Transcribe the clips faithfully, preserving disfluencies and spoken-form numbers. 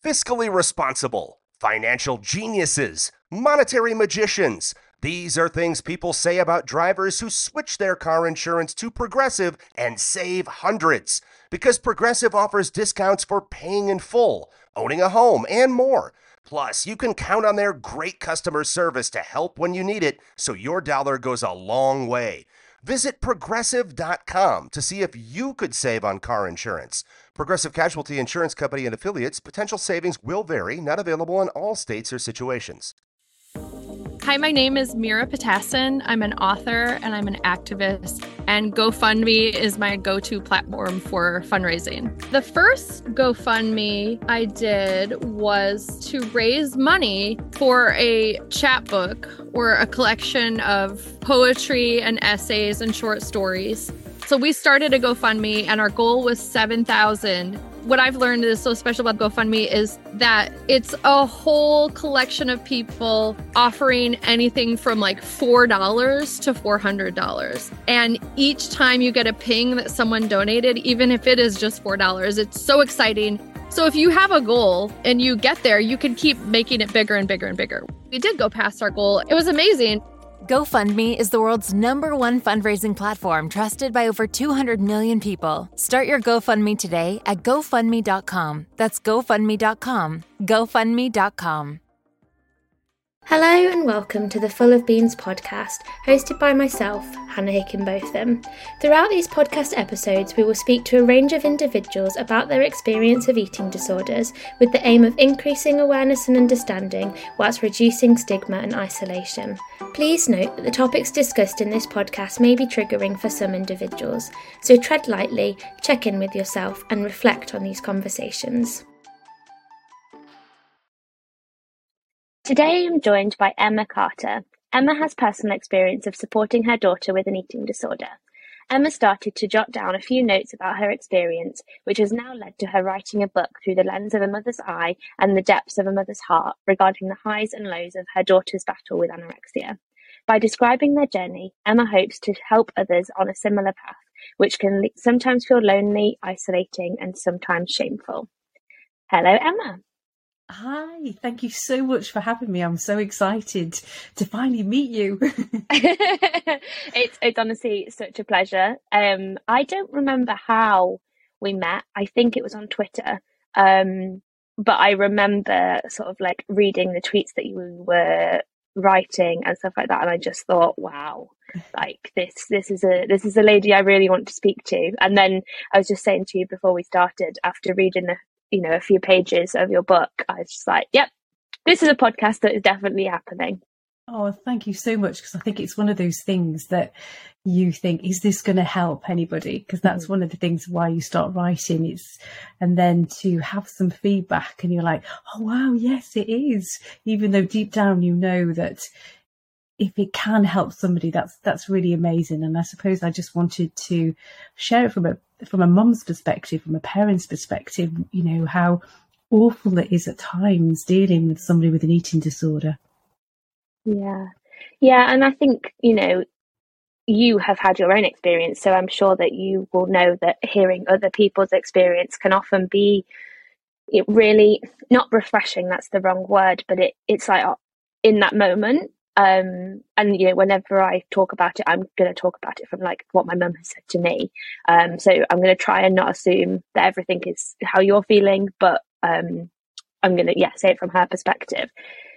fiscally responsible, financial geniuses, monetary magicians. These are things people say about drivers who switch their car insurance to Progressive and save hundreds. Because Progressive offers discounts for paying in full, owning a home, and more. Plus, you can count on their great customer service to help when you need it, so your dollar goes a long way. Visit Progressive dot com to see if you could save on car insurance. Progressive Casualty Insurance Company and affiliates. Potential savings will vary. Not available in all states or situations. Hi, my name is Mira Patassin. I'm an author and I'm an activist, and GoFundMe is my go-to platform for fundraising. The first GoFundMe I did was to raise money for a chapbook or a collection of poetry and essays and short stories. So we started a GoFundMe and our goal was seven thousand. What I've learned is so special about GoFundMe is that it's a whole collection of people offering anything from like four dollars to four hundred dollars. And each time you get a ping that someone donated, even if it is just four dollars, it's so exciting. So if you have a goal and you get there, you can keep making it bigger and bigger and bigger. We did go past our goal. It was amazing. GoFundMe is the world's number one fundraising platform trusted by over two hundred million people. Start your GoFundMe today at GoFundMe dot com. That's GoFundMe dot com. GoFundMe dot com. Hello and welcome to the Full of Beans podcast, hosted by myself, Hannah Hickenbotham. Throughout these podcast episodes, we will speak to a range of individuals about their experience of eating disorders with the aim of increasing awareness and understanding whilst reducing stigma and isolation. Please note that the topics discussed in this podcast may be triggering for some individuals, so tread lightly, check in with yourself and reflect on these conversations. Today I'm joined by Emma Carter. Emma has personal experience of supporting her daughter with an eating disorder. Emma started to jot down a few notes about her experience, which has now led to her writing a book through the lens of a mother's eye and the depths of a mother's heart regarding the highs and lows of her daughter's battle with anorexia. By describing their journey, Emma hopes to help others on a similar path, which can sometimes feel lonely, isolating, and sometimes shameful. Hello, Emma. Hi, thank you so much for having me. I'm so excited to finally meet you. it's it's honestly such a pleasure. Um, I don't remember how we met. I think it was on Twitter. Um, but I remember sort of like reading the tweets that you were writing and stuff like that, and I just thought, wow, like this this is a this is a lady I really want to speak to. And then I was just saying to you before we started, after reading the you know, a few pages of your book, I was just like, yep, this is a podcast that is definitely happening. Oh, thank you so much. Because I think it's one of those things that you think, is this going to help anybody? Because that's mm-hmm. one of the things why you start writing. It's, and then to have some feedback and you're like, oh, wow, yes, it is. Even though deep down, you know that if it can help somebody, that's, that's really amazing. And I suppose I just wanted to share it from a, from a mum's perspective, from a parent's perspective, you know, how awful it is at times dealing with somebody with an eating disorder. Yeah. Yeah. And I think, you know, you have had your own experience, so I'm sure that you will know that hearing other people's experience can often be it really not refreshing. That's the wrong word, but it, it's like in that moment. Um, and, you know, whenever I talk about it, I'm going to talk about it from like what my mum has said to me. Um, so I'm going to try and not assume that everything is how you're feeling, but um, I'm going to, yeah, say it from her perspective.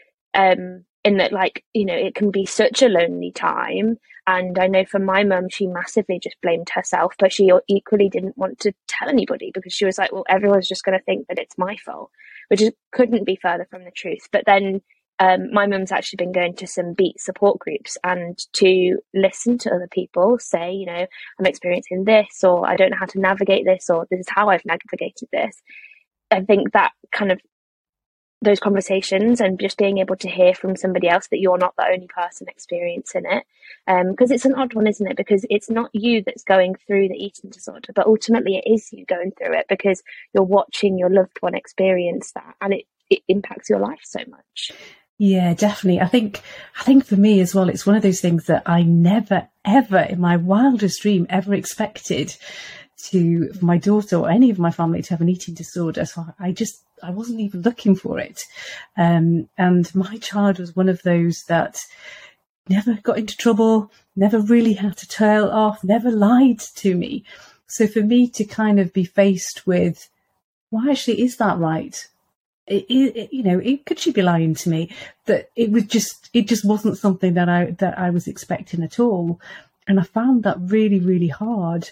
Um, in that, like, you know, it can be such a lonely time. And I know for my mum, she massively just blamed herself, but she equally didn't want to tell anybody because she was like, well, everyone's just going to think that it's my fault, which is, couldn't be further from the truth. But then Um, my mum's actually been going to some beat support groups and to listen to other people say, you know, I'm experiencing this, or I don't know how to navigate this, or this is how I've navigated this. I think that kind of those conversations and just being able to hear from somebody else that you're not the only person experiencing it. Um, because it's an odd one, isn't it? Because it's not you that's going through the eating disorder, but ultimately it is you going through it because you're watching your loved one experience that, and it, it impacts your life so much. Yeah, definitely. I think, I think for me as well, it's one of those things that I never, ever in my wildest dream ever expected to for my daughter or any of my family to have an eating disorder. So I just, I wasn't even looking for it. Um, and my child was one of those that never got into trouble, never really had to tail off, never lied to me. So for me to kind of be faced with, well, actually, is that right? It, it, you know, it, could she be lying to me? That it was just, it just wasn't something that I that I was expecting at all. And I found that really, really hard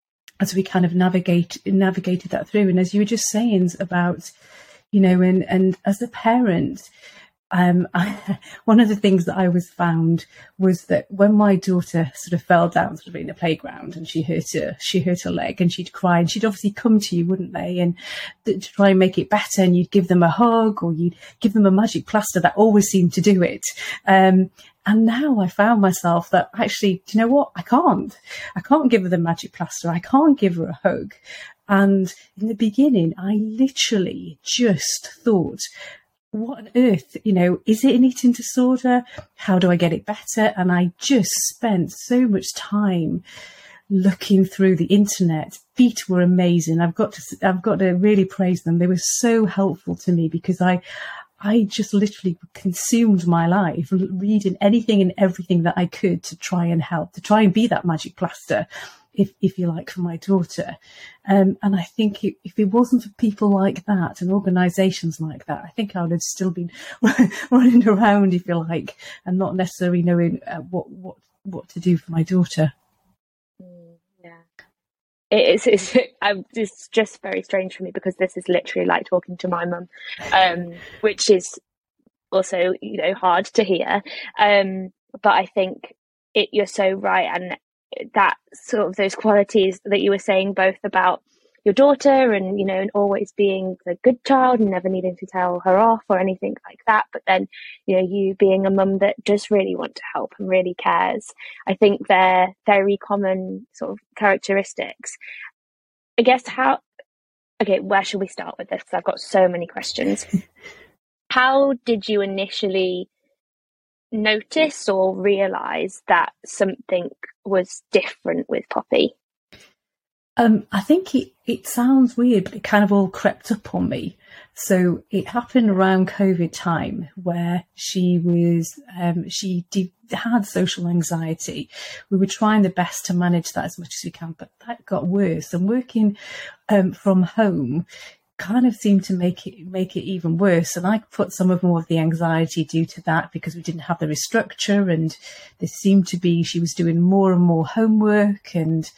as we kind of navigate navigated that through. And as you were just saying about, you know, and and as a parent, um, I, one of the things that I was found was that when my daughter sort of fell down sort of in the playground and she hurt her, she hurt her leg and she'd cry and she'd obviously come to you, wouldn't they? And th- to try and make it better, and you'd give them a hug or you'd give them a magic plaster that always seemed to do it. Um, and now I found myself that actually, do you know what? I can't. I can't give her the magic plaster. I can't give her a hug. And in the beginning, I literally just thought, what on earth, you know, is it an eating disorder? How do I get it better? And I just spent so much time looking through the internet. Feet were amazing. I've got to, I've got to really praise them. They were so helpful to me because I, I just literally consumed my life reading anything and everything that I could to try and help, to try and be that magic plaster, if if you like, for my daughter. Um, and I think it, if it wasn't for people like that and organisations like that, I think I would have still been running around, if you like, and not necessarily knowing uh, what, what, what to do for my daughter. Mm, yeah. It's, it's, it's just very strange for me because this is literally like talking to my mum, um, which is also, you know, hard to hear. Um, but I think it, you're so right. And that sort of those qualities that you were saying, both about your daughter and, you know, and always being the good child and never needing to tell her off or anything like that. But then, you know, you being a mum that does really want to help and really cares. I think they're very common sort of characteristics. I guess how, okay, where should we start with this? Because I've got so many questions. How did you initially notice or realize that something was different with Poppy? Um, I think it, it sounds weird, but it kind of all crept up on me. So it happened around COVID time where she was, um, she de- had social anxiety. We were trying the best to manage that as much as we can, but that got worse. And working um, from home kind of seemed to make it make it even worse. And I put some of more of the anxiety due to that because we didn't have the restructure, and there seemed to be, she was doing more and more homework and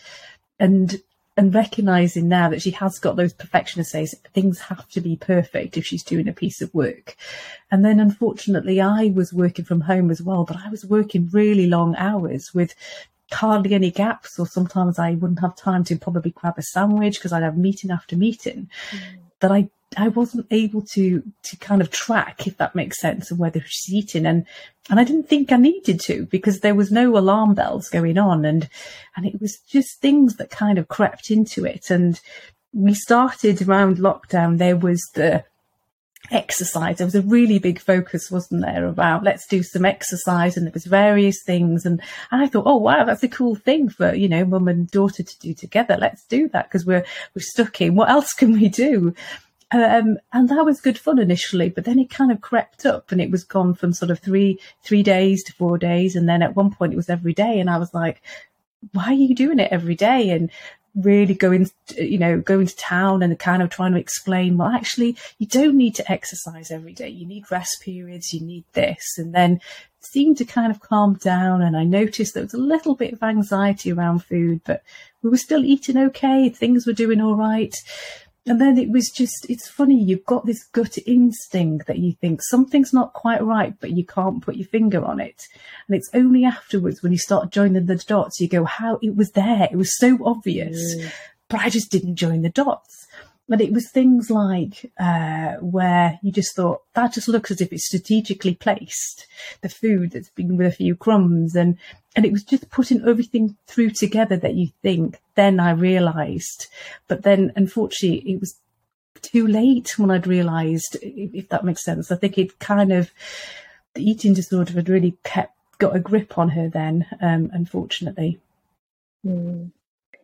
and and recognizing now that she has got those perfectionist days, things have to be perfect if she's doing a piece of work. And then unfortunately I was working from home as well, but I was working really long hours with hardly any gaps, or sometimes I wouldn't have time to probably grab a sandwich because I'd have meeting after meeting. Mm. That I I wasn't able to to kind of track, if that makes sense, of whether she's eating, and and I didn't think I needed to because there was no alarm bells going on, and and it was just things that kind of crept into it. And we started around lockdown. There was the exercise. There was a really big focus, wasn't there, about let's do some exercise, and there was various things, and, and I thought, oh wow, that's a cool thing for, you know, mum and daughter to do together. Let's do that because we're we're stuck in. What else can we do? Um, and that was good fun initially, but then it kind of crept up, and it was gone from sort of three three days to four days, and then at one point it was every day, and I was like, why are you doing it every day? And really going, you know, going to town and kind of trying to explain, well, actually, you don't need to exercise every day. You need rest periods. You need this. And then it seemed to kind of calm down. And I noticed there was a little bit of anxiety around food, but we were still eating okay. Things were doing all right. And then it was just, it's funny, you've got this gut instinct that you think something's not quite right, but you can't put your finger on it. And it's only afterwards when you start joining the dots, you go, how it was there. It was so obvious, mm. but I just didn't join the dots. But it was things like uh, where you just thought, that just looks as if it's strategically placed, the food that's been with a few crumbs. And, and it was just putting everything through together that you think, then I realised. But then, unfortunately, it was too late when I'd realised, if, if that makes sense. I think it kind of, the eating disorder had really kept, got a grip on her then, um, unfortunately. Mm.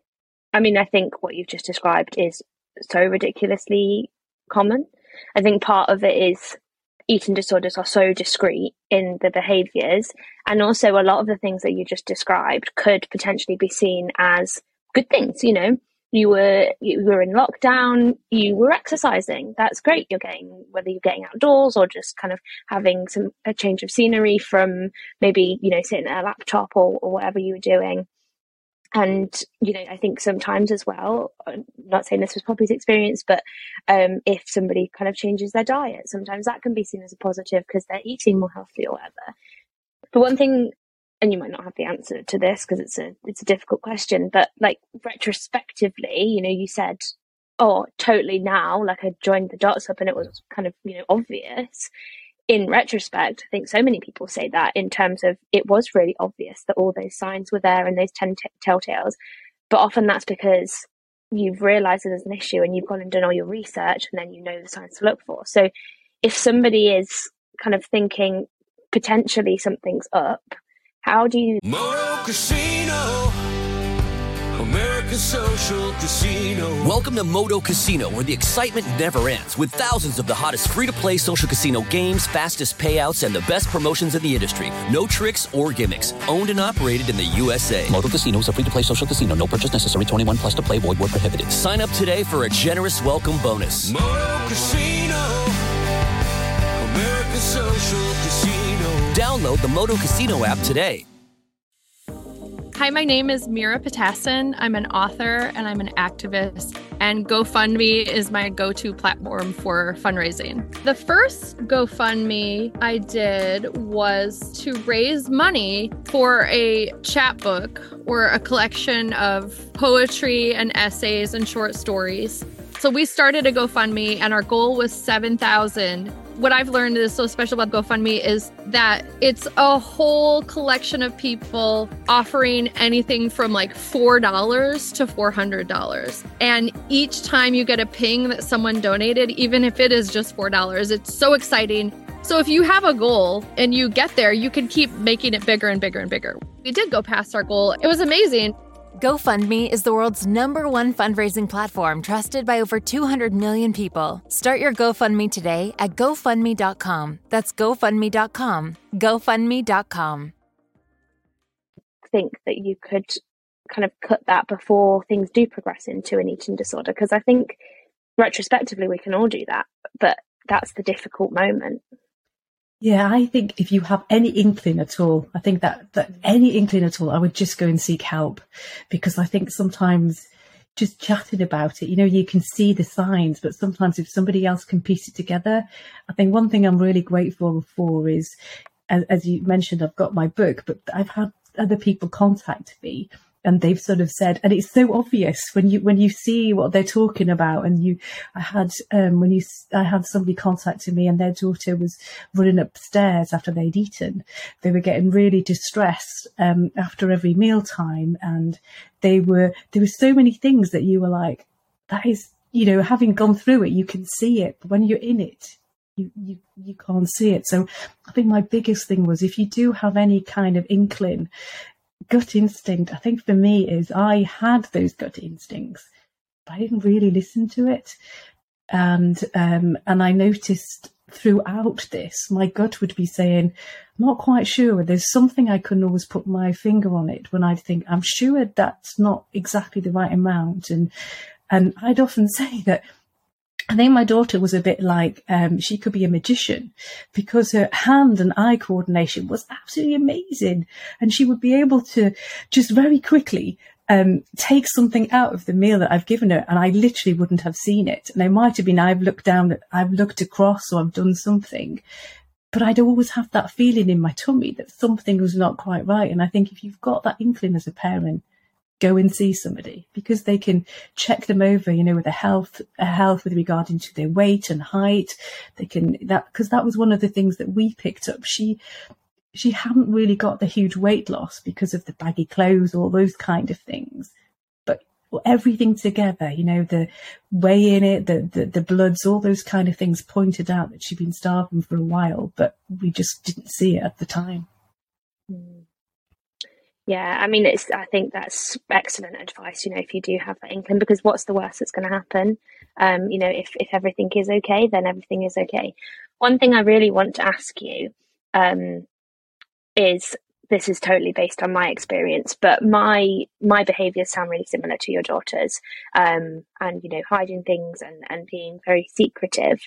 I mean, I think what you've just described is so ridiculously common. I think part of it is eating disorders are so discrete in the behaviours, and also a lot of the things that you just described could potentially be seen as good things. You know, you were you were in lockdown, you were exercising. That's great. You're getting, whether you're getting outdoors or just kind of having some a change of scenery from maybe, you know, sitting at a laptop or, or whatever you were doing. And, you know, I think sometimes as well, I'm not saying this was Poppy's experience, but um, if somebody kind of changes their diet, sometimes that can be seen as a positive because they're eating more healthy or whatever. But one thing, and you might not have the answer to this because it's a it's a difficult question, but like retrospectively, you know, you said, oh, totally now, like I joined the dots up and it was kind of, you know, obvious. In retrospect, I think so many people say that in terms of it was really obvious that all those signs were there and those ten t- telltales. But often that's because you've realised there's an issue and you've gone and done all your research and then you know the signs to look for. So if somebody is kind of thinking potentially something's up, how do you... Moto Casino, America's social casino. Welcome to Moto Casino, where the excitement never ends, with thousands of the hottest free-to-play social casino games, fastest payouts, and the best promotions in the industry. No tricks or gimmicks. Owned and operated in the U S A. Moto Casino is a free-to-play social casino. No purchase necessary. twenty-one plus to play. Void where prohibited. Sign up today for a generous welcome bonus. Moto Casino, America's social casino. Download the Moto Casino app today. Hi, my name is Mira Patassin. I'm an author and I'm an activist, and GoFundMe is my go-to platform for fundraising. The first GoFundMe I did was to raise money for a chapbook or a collection of poetry and essays and short stories. So we started a GoFundMe and our goal was seven thousand. What I've learned is so special about GoFundMe is that it's a whole collection of people offering anything from like four dollars to four hundred dollars. And each time you get a ping that someone donated, even if it is just four dollars, it's so exciting. So if you have a goal and you get there, you can keep making it bigger and bigger and bigger. We did go past our goal. It was amazing. GoFundMe is the world's number one fundraising platform trusted by over two hundred million people. Start your GoFundMe today at GoFundMe dot com. That's GoFundMe dot com. GoFundMe dot com. I think that you could kind of cut that before things do progress into an eating disorder, because I think retrospectively we can all do that, but that's the difficult moment. Yeah, I think if you have any inkling at all, I think that, that any inkling at all, I would just go and seek help, because I think sometimes just chatting about it, you know, you can see the signs, but sometimes if somebody else can piece it together, I think one thing I'm really grateful for is, as, as you mentioned, I've got my book, but I've had other people contact me. And they've sort of said, and it's so obvious when you when you see what they're talking about. And you, I had um, when you, I had somebody contacting me, and their daughter was running upstairs after they'd eaten. They were getting really distressed um, after every mealtime, and they were there were so many things that you were like, that is, you know, having gone through it, you can see it, but when you're in it, you you you can't see it. So I think my biggest thing was, if you do have any kind of inkling, gut instinct, I think for me is I had those gut instincts, but I didn't really listen to it. And um, and I noticed throughout this, my gut would be saying, I'm not quite sure. There's something I couldn't always put my finger on it when I'd think, I'm sure that's not exactly the right amount. And and I'd often say that I think my daughter was a bit like, um, she could be a magician, because her hand and eye coordination was absolutely amazing. And she would be able to just very quickly um, take something out of the meal that I've given her, and I literally wouldn't have seen it. And it might have been I've looked down, I've looked across, or I've done something. But I'd always have that feeling in my tummy that something was not quite right. And I think if you've got that inkling as a parent, go and see somebody, because they can check them over, you know, with a health, a health with regarding to their weight and height. They can, that, because that was one of the things that we picked up. She, she hadn't really got the huge weight loss because of the baggy clothes, all those kind of things. But everything together, you know, the weigh in it, the, the, the bloods, all those kind of things pointed out that she'd been starving for a while, but we just didn't see it at the time. Mm. Yeah, I mean, it's. I think that's excellent advice. You know, if you do have that inkling, because what's the worst that's going to happen? Um, you know, if if everything is okay, then everything is okay. One thing I really want to ask you, um, is this is totally based on my experience, but my my behaviours sound really similar to your daughter's, um, and you know, hiding things and and being very secretive.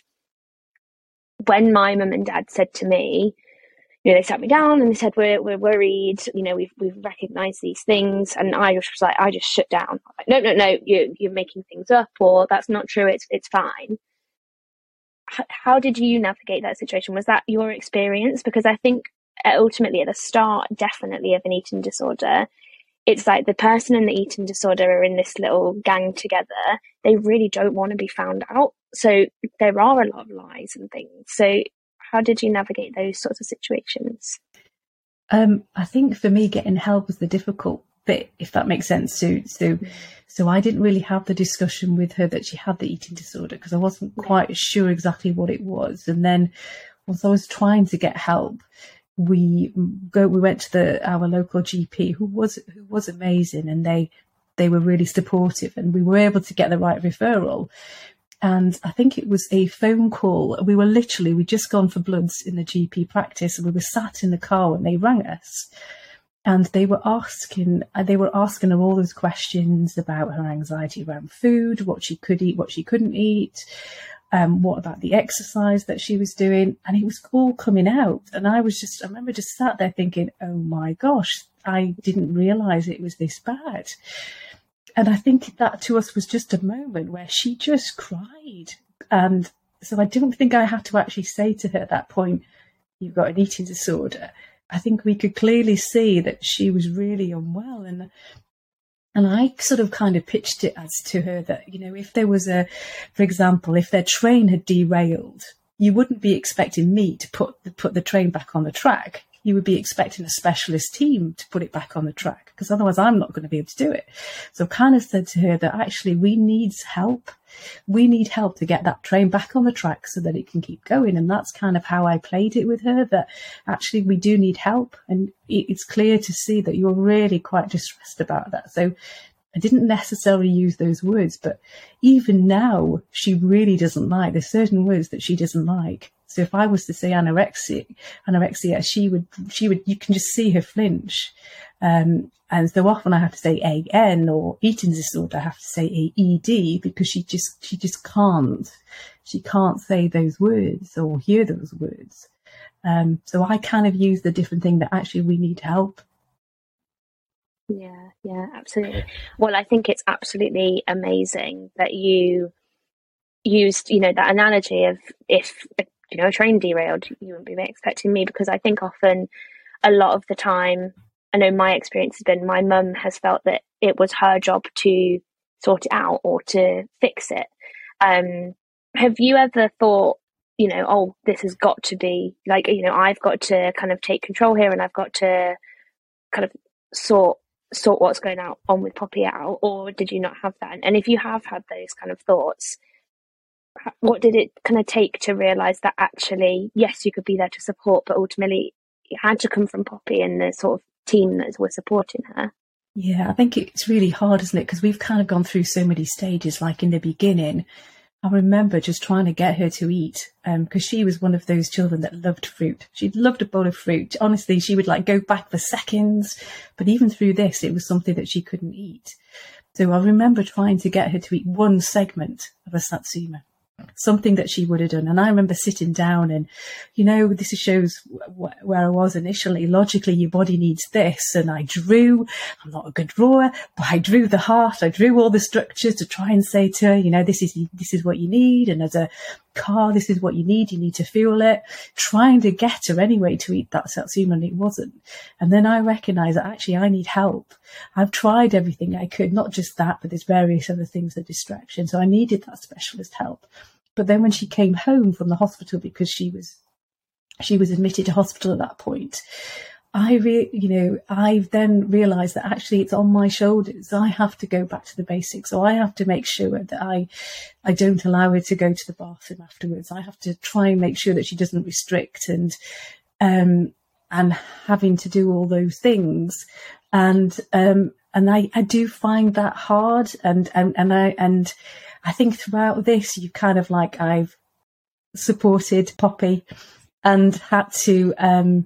When my mum and dad said to me, you know, they sat me down and they said, we're, we're worried, you know, we've, we've recognized these things. And I just was like, I just shut down. I was like, no, no, no, you, you're making things up, or that's not true. It's, it's fine. H- how did you navigate that situation? Was that your experience? Because I think ultimately at the start, definitely of an eating disorder, it's like the person and the eating disorder are in this little gang together. They really don't want to be found out. So there are a lot of lies and things. So how did you navigate those sorts of situations? Um, I think for me, getting help was the difficult bit, if that makes sense. So, so, so I didn't really have the discussion with her that she had the eating disorder because I wasn't quite sure exactly what it was. And then once I was trying to get help, we go, we went to the our local G P, who was who was amazing, and they they were really supportive, and we were able to get the right referral. And I think it was a phone call. We were literally, we'd just gone for bloods in the G P practice, and we were sat in the car when they rang us. And they were asking, they were asking her all those questions about her anxiety around food, what she could eat, what she couldn't eat, um, what about the exercise that she was doing. And it was all coming out. And I was just, I remember just sat there thinking, oh my gosh, I didn't realise it was this bad. And I think that to us was just a moment where she just cried. And so I don't think I had to actually say to her at that point, you've got an eating disorder. I think we could clearly see that she was really unwell. And and I sort of kind of pitched it as to her that, you know, if there was a, for example, if their train had derailed, you wouldn't be expecting me to put the, put the train back on the track. You would be expecting a specialist team to put it back on the track, because otherwise I'm not going to be able to do it. So I kind of said to her that actually we need help. We need help to get that train back on the track so that it can keep going. And that's kind of how I played it with her, that actually we do need help. And it's clear to see that you're really quite distressed about that. So I didn't necessarily use those words, but even now she really doesn't like, there's certain words that she doesn't like. So if I was to say anorexia, anorexia, she would, she would, you can just see her flinch. Um, and so often I have to say A N, or eating disorder, I have to say A E D, because she just, she just can't, she can't say those words or hear those words. Um, so I kind of use the different thing that actually we need help. Yeah, yeah, absolutely. Well, I think it's absolutely amazing that you used, you know, that analogy of if, you know, a train derailed, you wouldn't be expecting me, because I think often a lot of the time, I know my experience has been my mum has felt that it was her job to sort it out or to fix it. Um, have you ever thought, you know, oh, this has got to be like, you know, I've got to kind of take control here and I've got to kind of sort sort what's going on with Poppy out? Or did you not have that? And if you have had those kind of thoughts, what did it kind of take to realise that actually, yes, you could be there to support, but ultimately it had to come from Poppy and the sort of team that were supporting her? Yeah, I think it's really hard, isn't it? Because we've kind of gone through so many stages. Like in the beginning, I remember just trying to get her to eat, um, because she was one of those children that loved fruit. She loved a bowl of fruit. Honestly, she would like go back for seconds. But even through this, it was something that she couldn't eat. So I remember trying to get her to eat one segment of a Satsuma, something that she would have done. And I remember sitting down and, you know, this shows wh- where I was initially. Logically, your body needs this. And I drew, I'm not a good drawer, but I drew the heart. I drew all the structures to try and say to her, you know, this is, this is what you need. And as a car, this is what you need. You need to fuel it. Trying to get her anyway to eat that Satsuma, and it wasn't. And then I recognized that actually I need help. I've tried everything I could, not just that, but there's various other things that distraction. So I needed that specialist help. But then when she came home from the hospital, because she was she was admitted to hospital at that point, I re- you know, I've then realised that actually it's on my shoulders. I have to go back to the basics. So I have to make sure that I I don't allow her to go to the bathroom afterwards. I have to try and make sure that she doesn't restrict. And um and having to do all those things. And, um, and I, I do find that hard. And, and, and I, and I think throughout this, you kind of like, I've supported Poppy and had to, um,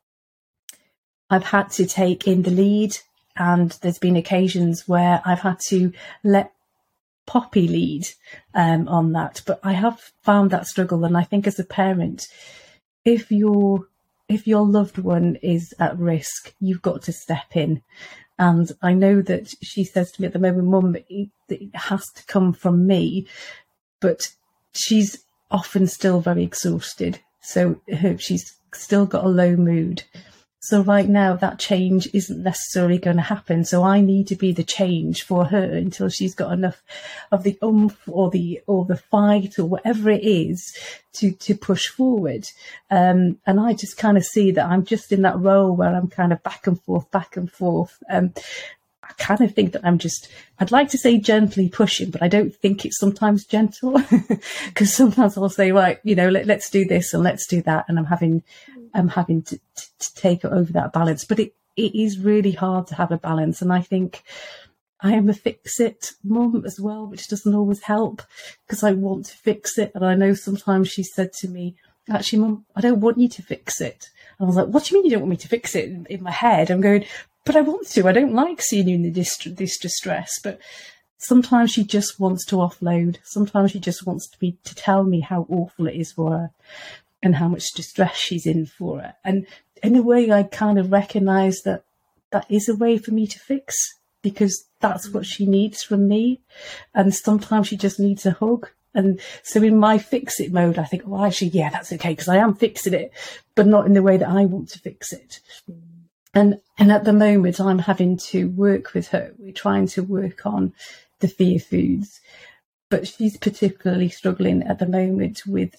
I've had to take in the lead. And there's been occasions where I've had to let Poppy lead um, on that. But I have found that struggle. And I think as a parent, if your if your loved one is at risk, you've got to step in. And I know that she says to me at the moment, Mum, it, it has to come from me. But she's often still very exhausted. So her, she's still got a low mood. So right now that change isn't necessarily going to happen. So I need to be the change for her until she's got enough of the oomph or the or the fight or whatever it is to to push forward. Um, and I just kind of see that I'm just in that role where I'm kind of back and forth, back and forth. Um, I kind of think that I'm just, I'd like to say gently pushing, but I don't think it's sometimes gentle because sometimes I'll say, right, you know, let, let's do this and let's do that. And I'm having, I'm having to, to, to take over that balance, but it, it is really hard to have a balance. And I think I am a fix-it mum as well, which doesn't always help because I want to fix it. And I know sometimes she said to me, actually, Mum, I don't want you to fix it. And I was like, what do you mean you don't want me to fix it? In, in my head, I'm going, but I want to. I don't like seeing you in this, this distress. But sometimes she just wants to offload. Sometimes she just wants to be to tell me how awful it is for her and how much distress she's in for her. And in a way, I kind of recognise that that is a way for me to fix because that's what she needs from me. And sometimes she just needs a hug. And so in my fix-it mode, I think, oh, actually, yeah, that's okay because I am fixing it, but not in the way that I want to fix it. And and at the moment, I'm having to work with her. We're trying to work on the fear foods, but she's particularly struggling at the moment with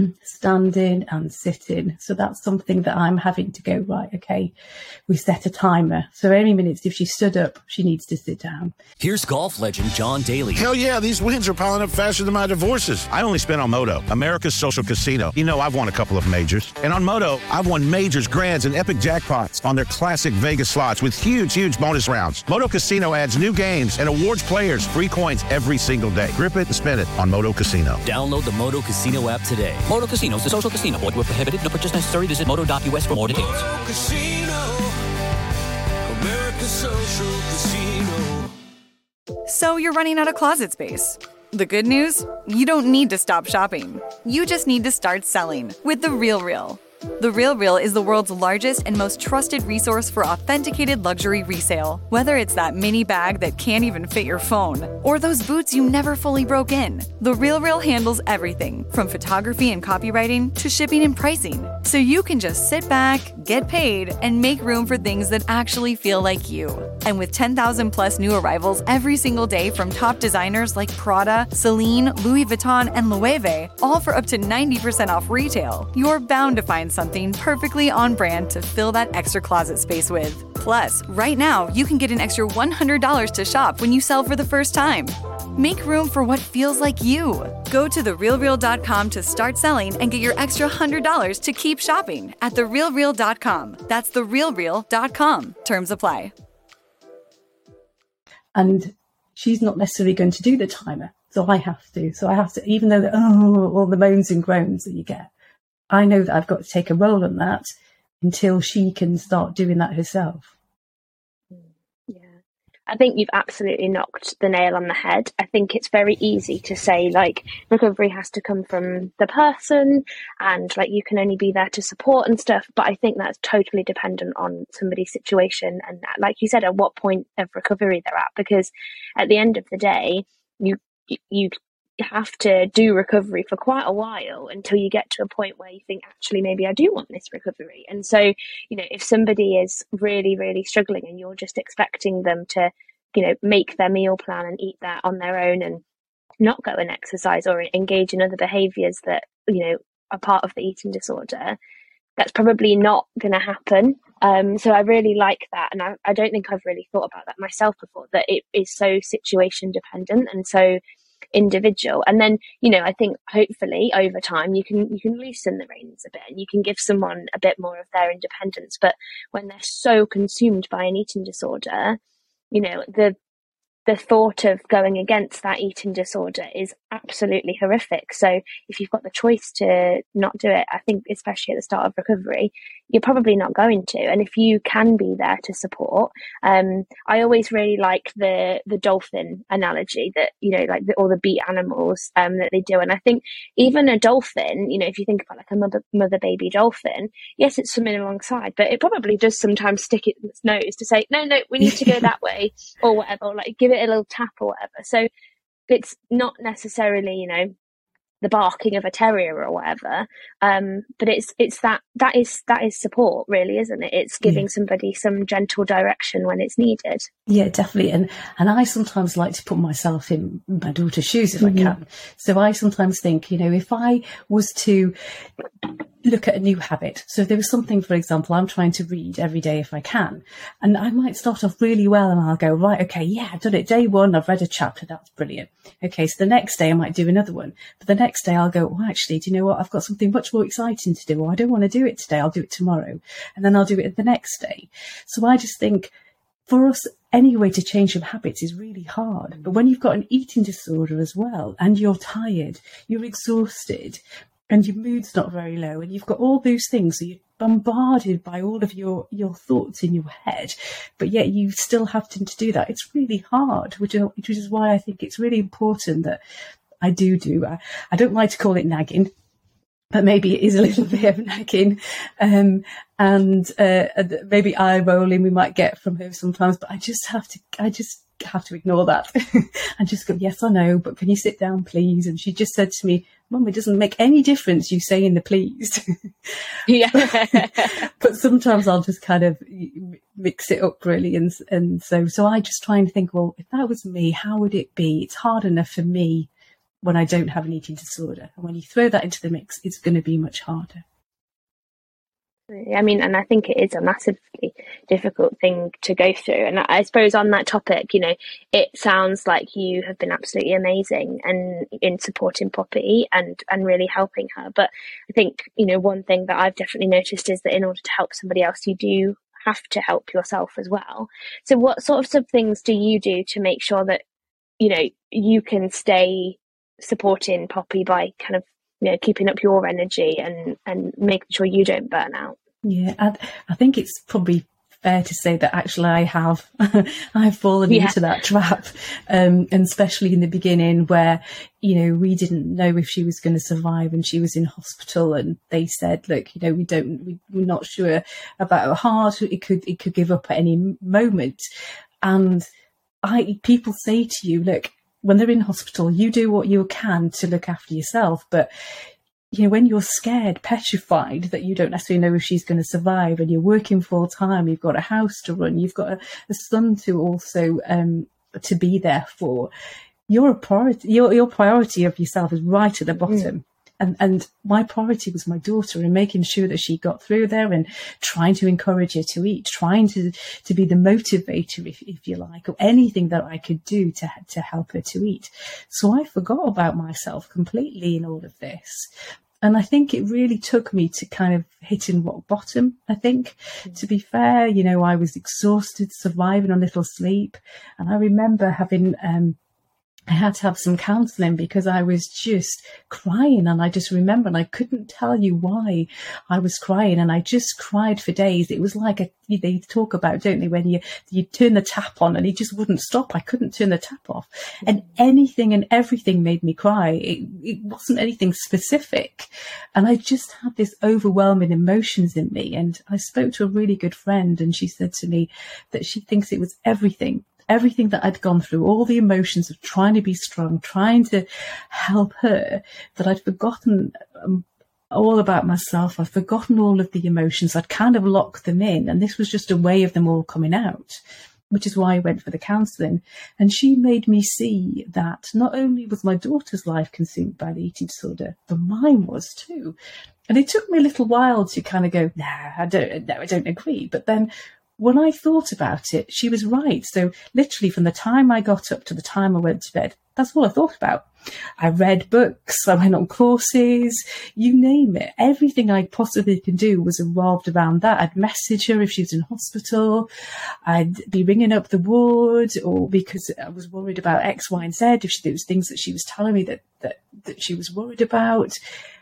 standing and sitting. So that's something that I'm having to go, right, okay, we set a timer. So any minutes, if she stood up, she needs to sit down. Here's golf legend John Daly. Hell yeah, these wins are piling up faster than my divorces. I only spent on Moto, America's social casino. You know, I've won a couple of majors. And on Moto, I've won majors, grands, and epic jackpots on their classic Vegas slots with huge, huge bonus rounds. Moto Casino adds new games and awards players free coins every single day. Grip it and spin it on Moto Casino. Download the Moto Casino app today. Moto Casino is a social casino. Void where prohibited. No purchase necessary. Visit moto dot U S for more details. Moto Casino, America's social casino. So you're running out of closet space. The good news? You don't need to stop shopping. You just need to start selling with The RealReal. The RealReal is the world's largest and most trusted resource for authenticated luxury resale. Whether it's that mini bag that can't even fit your phone, or those boots you never fully broke in, The RealReal handles everything from photography and copywriting to shipping and pricing. So you can just sit back, get paid, and make room for things that actually feel like you. And with ten thousand plus new arrivals every single day from top designers like Prada, Celine, Louis Vuitton, and Loewe, all for up to ninety percent off retail, you're bound to find something perfectly on brand to fill that extra closet space with. Plus, right now, you can get an extra one hundred dollars to shop when you sell for the first time. Make room for what feels like you. Go to the real real dot com to start selling and get your extra one hundred dollars to keep shopping at the real real dot com. That's the real real dot com. Terms apply. And she's not necessarily going to do the timer. So I have to. So I have to, even though the, oh, all the moans and groans that you get, I know that I've got to take a role in that until she can start doing that herself. Yeah, I think you've absolutely knocked the nail on the head. I think it's very easy to say, like, recovery has to come from the person and, like, you can only be there to support and stuff. But I think that's totally dependent on somebody's situation and, like you said, at what point of recovery they're at. Because at the end of the day, you you have to do recovery for quite a while until you get to a point where you think, actually, maybe I do want this recovery. And so, you know, if somebody is really, really struggling and you're just expecting them to, you know, make their meal plan and eat that on their own and not go and exercise or engage in other behaviours that, you know, are part of the eating disorder, that's probably not going to happen. Um, so I really like that. And I, I don't think I've really thought about that myself before, that it is so situation dependent. And so individual. And then, you know, I think hopefully over time you can you can loosen the reins a bit and you can give someone a bit more of their independence. But when they're so consumed by an eating disorder, you know, the the thought of going against that eating disorder is absolutely horrific. So if you've got the choice to not do it, I think especially at the start of recovery, you're probably not going to. And if you can be there to support, um, I always really like the the dolphin analogy that, you know, like the, all the beat animals um, that they do. And I think even a dolphin, you know, if you think about like a mother, mother baby dolphin, yes, it's swimming alongside, but it probably does sometimes stick its nose to say, no, no, we need to go that way or whatever, or like give it a little tap or whatever. So it's not necessarily, you know, the barking of a terrier or whatever, um but it's it's that that is that is support, really, isn't it? It's giving yeah. somebody some gentle direction when it's needed. Yeah, definitely. And and I sometimes like to put myself in my daughter's shoes if mm-hmm. I can. So I sometimes think, you know, if I was to look at a new habit, so if there was something, for example, I'm trying to read every day if I can, and I might start off really well and I'll go, right, okay, yeah, I've done it day one, I've read a chapter, that's brilliant. Okay, so the next day I might do another one, but the next day I'll go, well, actually, do you know what, I've got something much more exciting to do, or I don't want to do it today, I'll do it tomorrow, and then I'll do it the next day. So I just think for us anyway to change your habits is really hard, but when you've got an eating disorder as well and you're tired, you're exhausted, and your mood's not very low, and you've got all those things, so you're bombarded by all of your, your thoughts in your head, but yet you still have to, to do that. It's really hard, which, which is why I think it's really important that I do do. I, I don't like to call it nagging, but maybe it is a little bit of nagging, um, and uh, maybe eye rolling we might get from her sometimes, but I just have to, I just have to ignore that and just go, yes, I know, but can you sit down, please? And she just said to me, Mum, it doesn't make any difference you saying the please. Yeah. But sometimes I'll just kind of mix it up, really. And and so so I just try and think, well, if that was me, how would it be? It's hard enough for me when I don't have an eating disorder. And when you throw that into the mix, it's going to be much harder. I mean, and I think it is a massively difficult thing to go through. And I suppose on that topic, you know, it sounds like you have been absolutely amazing and in supporting Poppy and, and really helping her. But I think, you know, one thing that I've definitely noticed is that in order to help somebody else, you do have to help yourself as well. So what sorts of things do you do to make sure that, you know, you can stay supporting Poppy by kind of, you know, keeping up your energy and, and making sure you don't burn out? Yeah, I, I think it's probably fair to say that actually I have I've fallen yeah. into that trap, um, and especially in the beginning where, you know, we didn't know if she was going to survive and she was in hospital and they said, look, you know, we don't, we, we're not sure about her heart. It could, it could give up at any moment. And I, people say to you, look, when they're in hospital, you do what you can to look after yourself, but you know, when you're scared, petrified that you don't necessarily know if she's going to survive and you're working full time, you've got a house to run, you've got a, a son to also um, to be there for, your priority, your, your priority of yourself is right at the bottom. Mm. And, and my priority was my daughter and making sure that she got through there and trying to encourage her to eat, trying to, to be the motivator, if, if you like, or anything that I could do to, to help her to eat. So I forgot about myself completely in all of this. And I think it really took me to kind of hitting rock bottom, I think. Mm. To be fair, you know, I was exhausted, surviving on little sleep. And I remember having, um, I had to have some counselling because I was just crying. And I just remember, and I couldn't tell you why I was crying. And I just cried for days. It was like a, they talk about, don't they, when you, you turn the tap on and it just wouldn't stop. I couldn't turn the tap off. And anything and everything made me cry. It, it wasn't anything specific. And I just had this overwhelming emotions in me. And I spoke to a really good friend and she said to me that she thinks it was everything. Everything that I'd gone through, all the emotions of trying to be strong, trying to help her, that I'd forgotten um, all about myself. I'd forgotten all of the emotions. I'd kind of locked them in. And this was just a way of them all coming out, which is why I went for the counselling. And she made me see that not only was my daughter's life consumed by the eating disorder, but mine was too. And it took me a little while to kind of go, nah, I don't, no, I don't agree. But then when I thought about it, she was right. So literally from the time I got up to the time I went to bed, that's all I thought about. I read books, I went on courses, you name it. Everything I possibly could do was involved around that. I'd message her if she was in hospital. I'd be ringing up the ward, or because I was worried about X, Y, and Z, if she, there was things that she was telling me that, that, that she was worried about.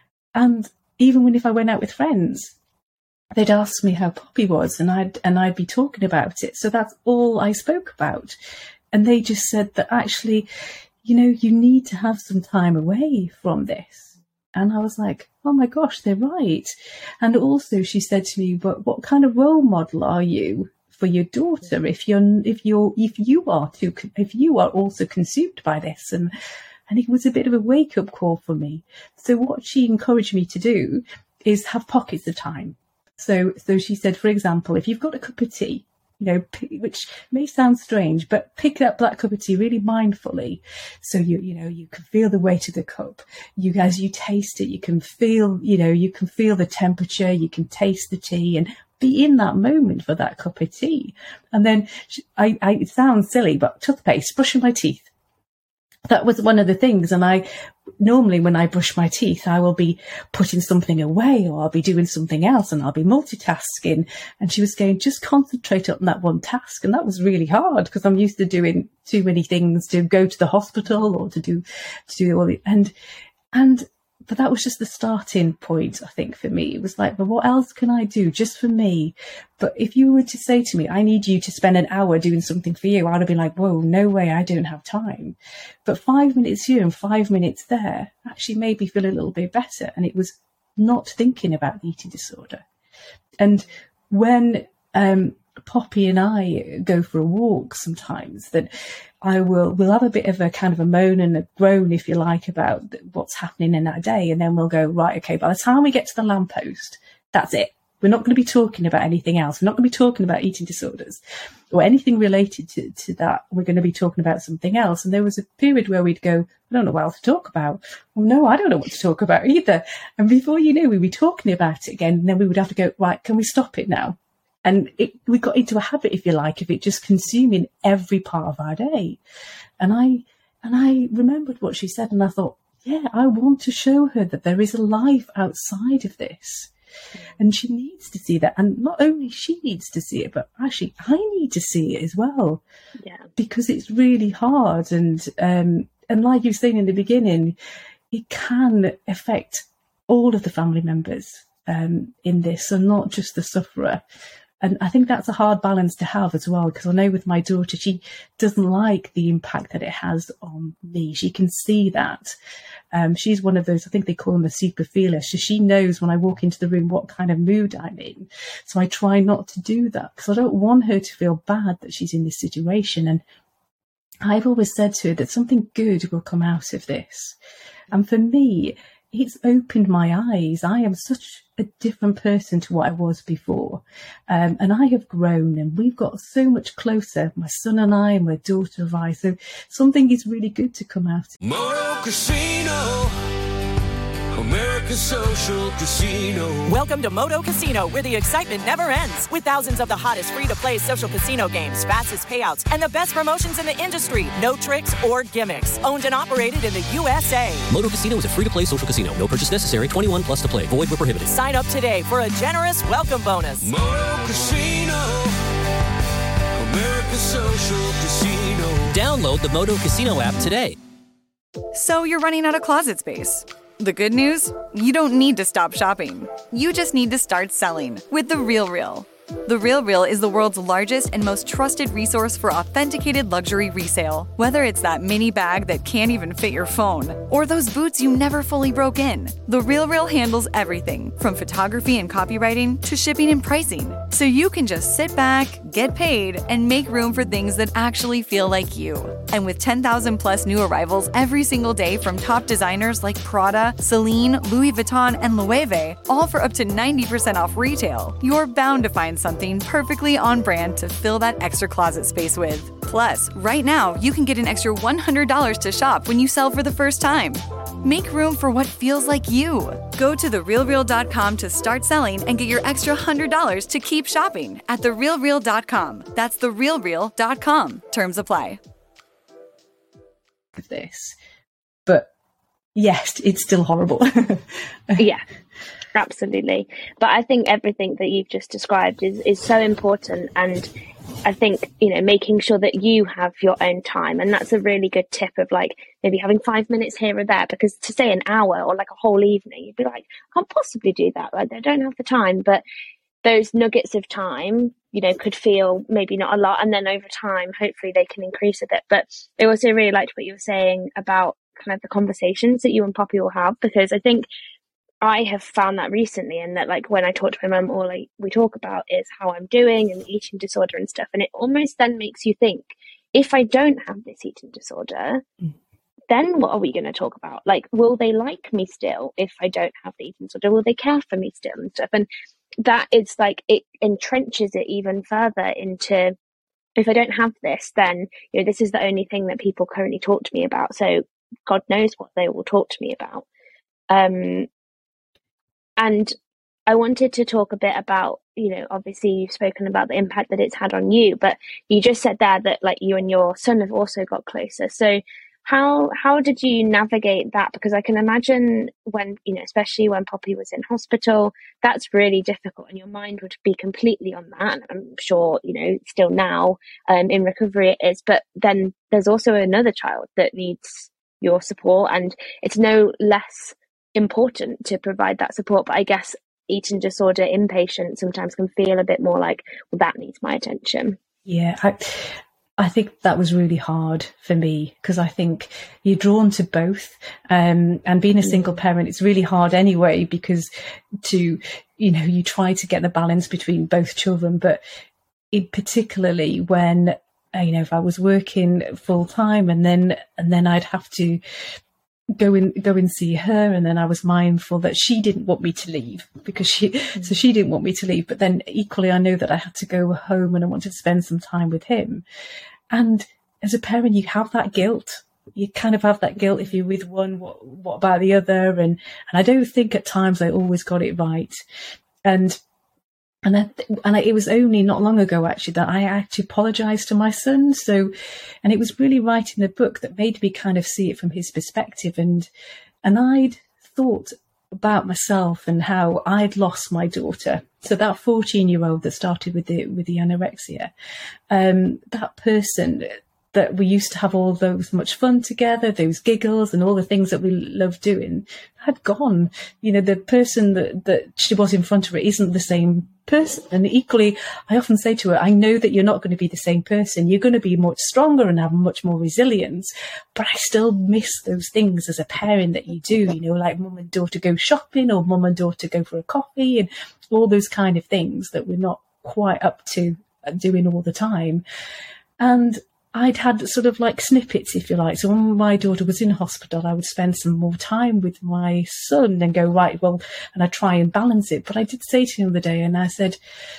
And even when if I went out with friends, they'd ask me how Poppy was, and I'd and I'd be talking about it. So that's all I spoke about. And they just said that actually, you know, you need to have some time away from this. And I was like, oh my gosh, they're right. And also she said to me, but what kind of role model are you for your daughter if you're if you're if you are too if you are also consumed by this? And and it was a bit of a wake up call for me. So what she encouraged me to do is have pockets of time. So, so she said, for example, if you've got a cup of tea, you know, which may sound strange, but pick up that cup of tea really mindfully. So you, you know, you can feel the weight of the cup. You, as you taste it, you can feel, you know, you can feel the temperature, you can taste the tea and be in that moment for that cup of tea. And then I, I it sounds silly, but toothpaste, brushing my teeth. That was one of the things. And I normally when I brush my teeth, I will be putting something away or I'll be doing something else and I'll be multitasking. And she was saying, just concentrate on that one task. And that was really hard because I'm used to doing too many things to go to the hospital or to do, to do all the, and, and, but that was just the starting point, I think, for me. It was like, but what else can I do just for me? But if you were to say to me, I need you to spend an hour doing something for you, I'd have been like, whoa, no way, I don't have time. But five minutes here and five minutes there actually made me feel a little bit better. And it was not thinking about the eating disorder. And when um, Poppy and I go for a walk sometimes, that I will we'll have a bit of a kind of a moan and a groan, if you like, about what's happening in that day. And then we'll go, right, okay, by the time we get to the lamppost, that's it. We're not going to be talking about anything else. We're not going to be talking about eating disorders or anything related to, to that. We're going to be talking about something else. And there was a period where we'd go, I don't know what else to talk about. Well, no, I don't know what to talk about either. And before you know, we'd be talking about it again. And then we would have to go, right, can we stop it now? And it, we got into a habit, if you like, of it just consuming every part of our day. And I, and I remembered what she said and I thought, yeah, I want to show her that there is a life outside of this. And she needs to see that. And not only she needs to see it, but actually I need to see it as well. Yeah. Because it's really hard. And, um, and like you were saying in the beginning, it can affect all of the family members, um, in this and not just the sufferer. And I think that's a hard balance to have as well, because I know with my daughter, she doesn't like the impact that it has on me. She can see that. Um, she's one of those, I think they call them a super feeler. So she knows when I walk into the room what kind of mood I'm in. So I try not to do that because I don't want her to feel bad that she's in this situation. And I've always said to her that something good will come out of this. And for me, it's opened my eyes. I am such a different person to what I was before. Um, and I have grown and we've got so much closer, my son and I and my daughter of I. So something is really good to come out. Moto Casino, America's social casino. Welcome to Moto Casino, where the excitement never ends. With thousands of the hottest free-to-play social casino games, fastest payouts, and the best promotions in the industry. No tricks or gimmicks. Owned and operated in the U S A. Moto Casino is a free-to-play social casino. No purchase necessary. twenty-one plus to play. Void where prohibited. Sign up today for a generous welcome bonus. Moto Casino, America's social casino. Download the Moto Casino app today. So you're running out of closet space. The good news? You don't need to stop shopping. You just need to start selling with The RealReal. The RealReal is the world's largest and most trusted resource for authenticated luxury resale. Whether it's that mini bag that can't even fit your phone, or those boots you never fully broke in, The RealReal handles everything from photography and copywriting to shipping and pricing. So you can just sit back, get paid, and make room for things that actually feel like you. And with ten thousand plus new arrivals every single day from top designers like Prada, Celine, Louis Vuitton, and Loewe, all for up to ninety percent off retail, you're bound to find something perfectly on brand to fill that extra closet space with. Plus, right now, you can get an extra one hundred dollars to shop when you sell for the first time. Make room for what feels like you. Go to the real real dot com to start selling and get your extra one hundred dollars to keep shopping at the real real dot com. That's the real real dot com. Terms apply. This, but yes, it's still horrible. Yeah, absolutely. But I think everything that you've just described is, is so important. And I think, you know, making sure that you have your own time. And that's a really good tip of like maybe having five minutes here or there, because to say an hour or like a whole evening, you'd be like, I can't possibly do that. Like, I don't have the time. But those nuggets of time, you know, could feel maybe not a lot. And then over time, hopefully they can increase a bit. But I also really liked what you were saying about kind of the conversations that you and Poppy will have, because I think I have found that recently, and that like when I talk to my mum, all I, we talk about is how I'm doing and the eating disorder and stuff. And it almost then makes you think, if I don't have this eating disorder, mm. then what are we going to talk about? Like, will they like me still if I don't have the eating disorder? Will they care for me still and stuff? And that is like, it entrenches it even further into, if I don't have this, then, you know, this is the only thing that people currently talk to me about. So God knows what they will talk to me about. Um, And I wanted to talk a bit about, you know, obviously you've spoken about the impact that it's had on you, but you just said there that like you and your son have also got closer. So how how did you navigate that? Because I can imagine when, you know, especially when Poppy was in hospital, that's really difficult, and your mind would be completely on that. And I'm sure, you know, still now um, in recovery it is. But then there's also another child that needs your support, and it's no less important to provide that support. But I guess eating disorder inpatient sometimes can feel a bit more like, well, that needs my attention. Yeah, I, I think that was really hard for me, because I think you're drawn to both. Um, and being a single parent, it's really hard anyway, because to, you know, you try to get the balance between both children, but it, particularly when, uh, you know, if I was working full time and then, and then I'd have to go in go and see her, and then I was mindful that she didn't want me to leave, because she mm. so she didn't want me to leave, but then equally I know that I had to go home and I wanted to spend some time with him. And as a parent, you have that guilt. You kind of have that guilt if you're with one, what what about the other? And and I don't think at times I always got it right. And And I, and I, it was only not long ago, actually, that I actually apologised to my son. So, and it was really writing the book that made me kind of see it from his perspective. And, and I'd thought about myself and how I'd lost my daughter. So that fourteen year old that started with the, with the anorexia, um, that person that we used to have all those much fun together, those giggles and all the things that we love doing, had gone. You know, the person that, that she was in front of her isn't the same person. And equally, I often say to her, I know that you're not going to be the same person. You're going to be much stronger and have much more resilience, but I still miss those things as a parent that you do, you know, like mum and daughter go shopping, or mum and daughter go for a coffee, and all those kind of things that we're not quite up to doing all the time. And I'd had sort of like snippets, if you like. So when my daughter was in hospital, I would spend some more time with my son and go, right, well, and I try and balance it. But I did say to him the other day, and I said,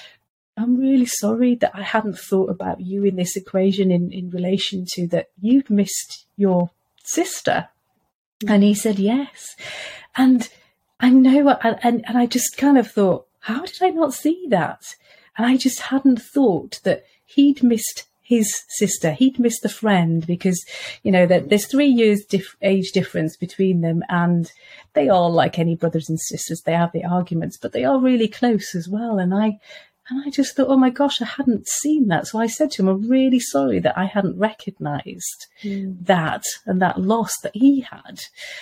I'm really sorry that I hadn't thought about you in this equation in, in relation to that you've missed your sister. Mm-hmm. And he said, yes. And I know, and, and I just kind of thought, how did I not see that? And I just hadn't thought that he'd missed his sister, he'd missed the friend, because, you know, that there's three years dif- age difference between them, and they are like any brothers and sisters. They have the arguments, but they are really close as well. And I, and I just thought, oh my gosh, I hadn't seen that. So I said to him, I'm really sorry that I hadn't recognised mm. that and that loss that he had,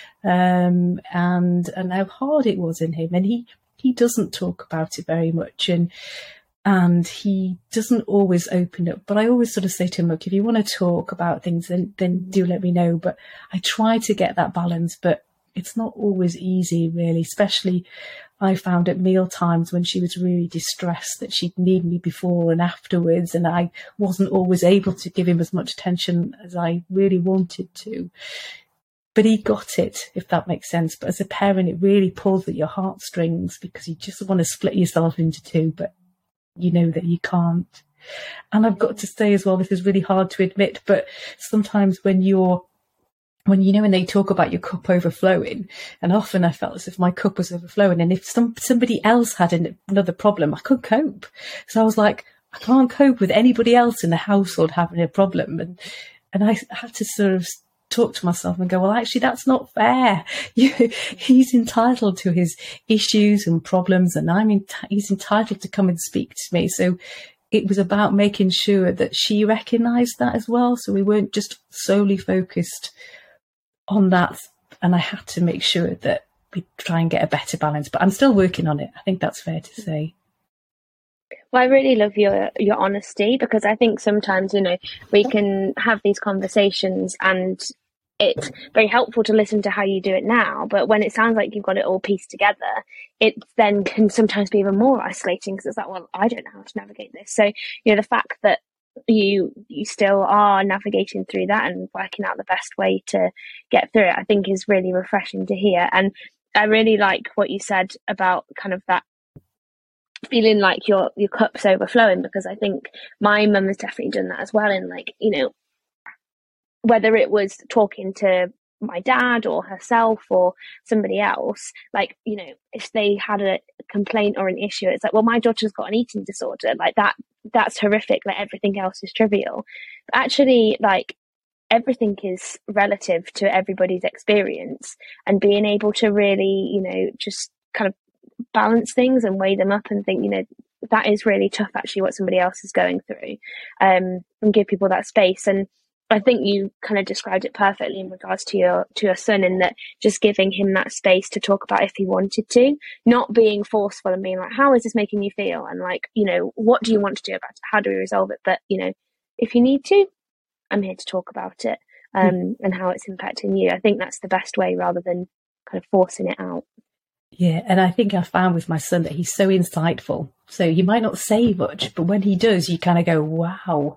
um, and and how hard it was in him. And he he doesn't talk about it very much, and. And he doesn't always open up. But I always sort of say to him, look, if you want to talk about things, then, then do let me know. But I try to get that balance, but it's not always easy, really, especially I found at meal times when she was really distressed that she'd need me before and afterwards. And I wasn't always able to give him as much attention as I really wanted to. But he got it, if that makes sense. But as a parent, it really pulls at your heartstrings, because you just want to split yourself into two. But you know that you can't. And I've got to say as well, this is really hard to admit, but sometimes when you're when, you know, when they talk about your cup overflowing, and often I felt as if my cup was overflowing, and if some somebody else had an, another problem, I couldn't cope. So I was like, I can't cope with anybody else in the household having a problem. And and I had to sort of talk to myself and go, well, actually, that's not fair. You, he's entitled to his issues and problems, and I'm in, he's entitled to come and speak to me. So it was about making sure that she recognised that as well. So we weren't just solely focused on that, and I had to make sure that we try and get a better balance, but I'm still working on it. I think that's fair to say. Well, I really love your your honesty, because I think sometimes, you know, we can have these conversations and it's very helpful to listen to how you do it now, but when it sounds like you've got it all pieced together, it then can sometimes be even more isolating, because it's like, well, I don't know how to navigate this. So, you know, the fact that you you still are navigating through that and working out the best way to get through it, I think is really refreshing to hear. And I really like what you said about kind of that feeling like your your cup's overflowing, because I think my mum has definitely done that as well. And like, you know, whether it was talking to my dad or herself or somebody else, like, you know, if they had a complaint or an issue, it's like, well, my daughter's got an eating disorder, like that that's horrific, like everything else is trivial. But actually, like, everything is relative to everybody's experience, and being able to really, you know, just kind of balance things and weigh them up and think, you know, that is really tough actually what somebody else is going through, um, and give people that space. And I think you kind of described it perfectly in regards to your to your son, in that just giving him that space to talk about if he wanted to, not being forceful and being like, how is this making you feel? And like, you know, what do you want to do about it? How do we resolve it? But, you know, if you need to, I'm here to talk about it, um, mm. and how it's impacting you. I think that's the best way, rather than kind of forcing it out. Yeah, and I think I found with my son that he's so insightful. So he might not say much, but when he does, you kind of go, wow.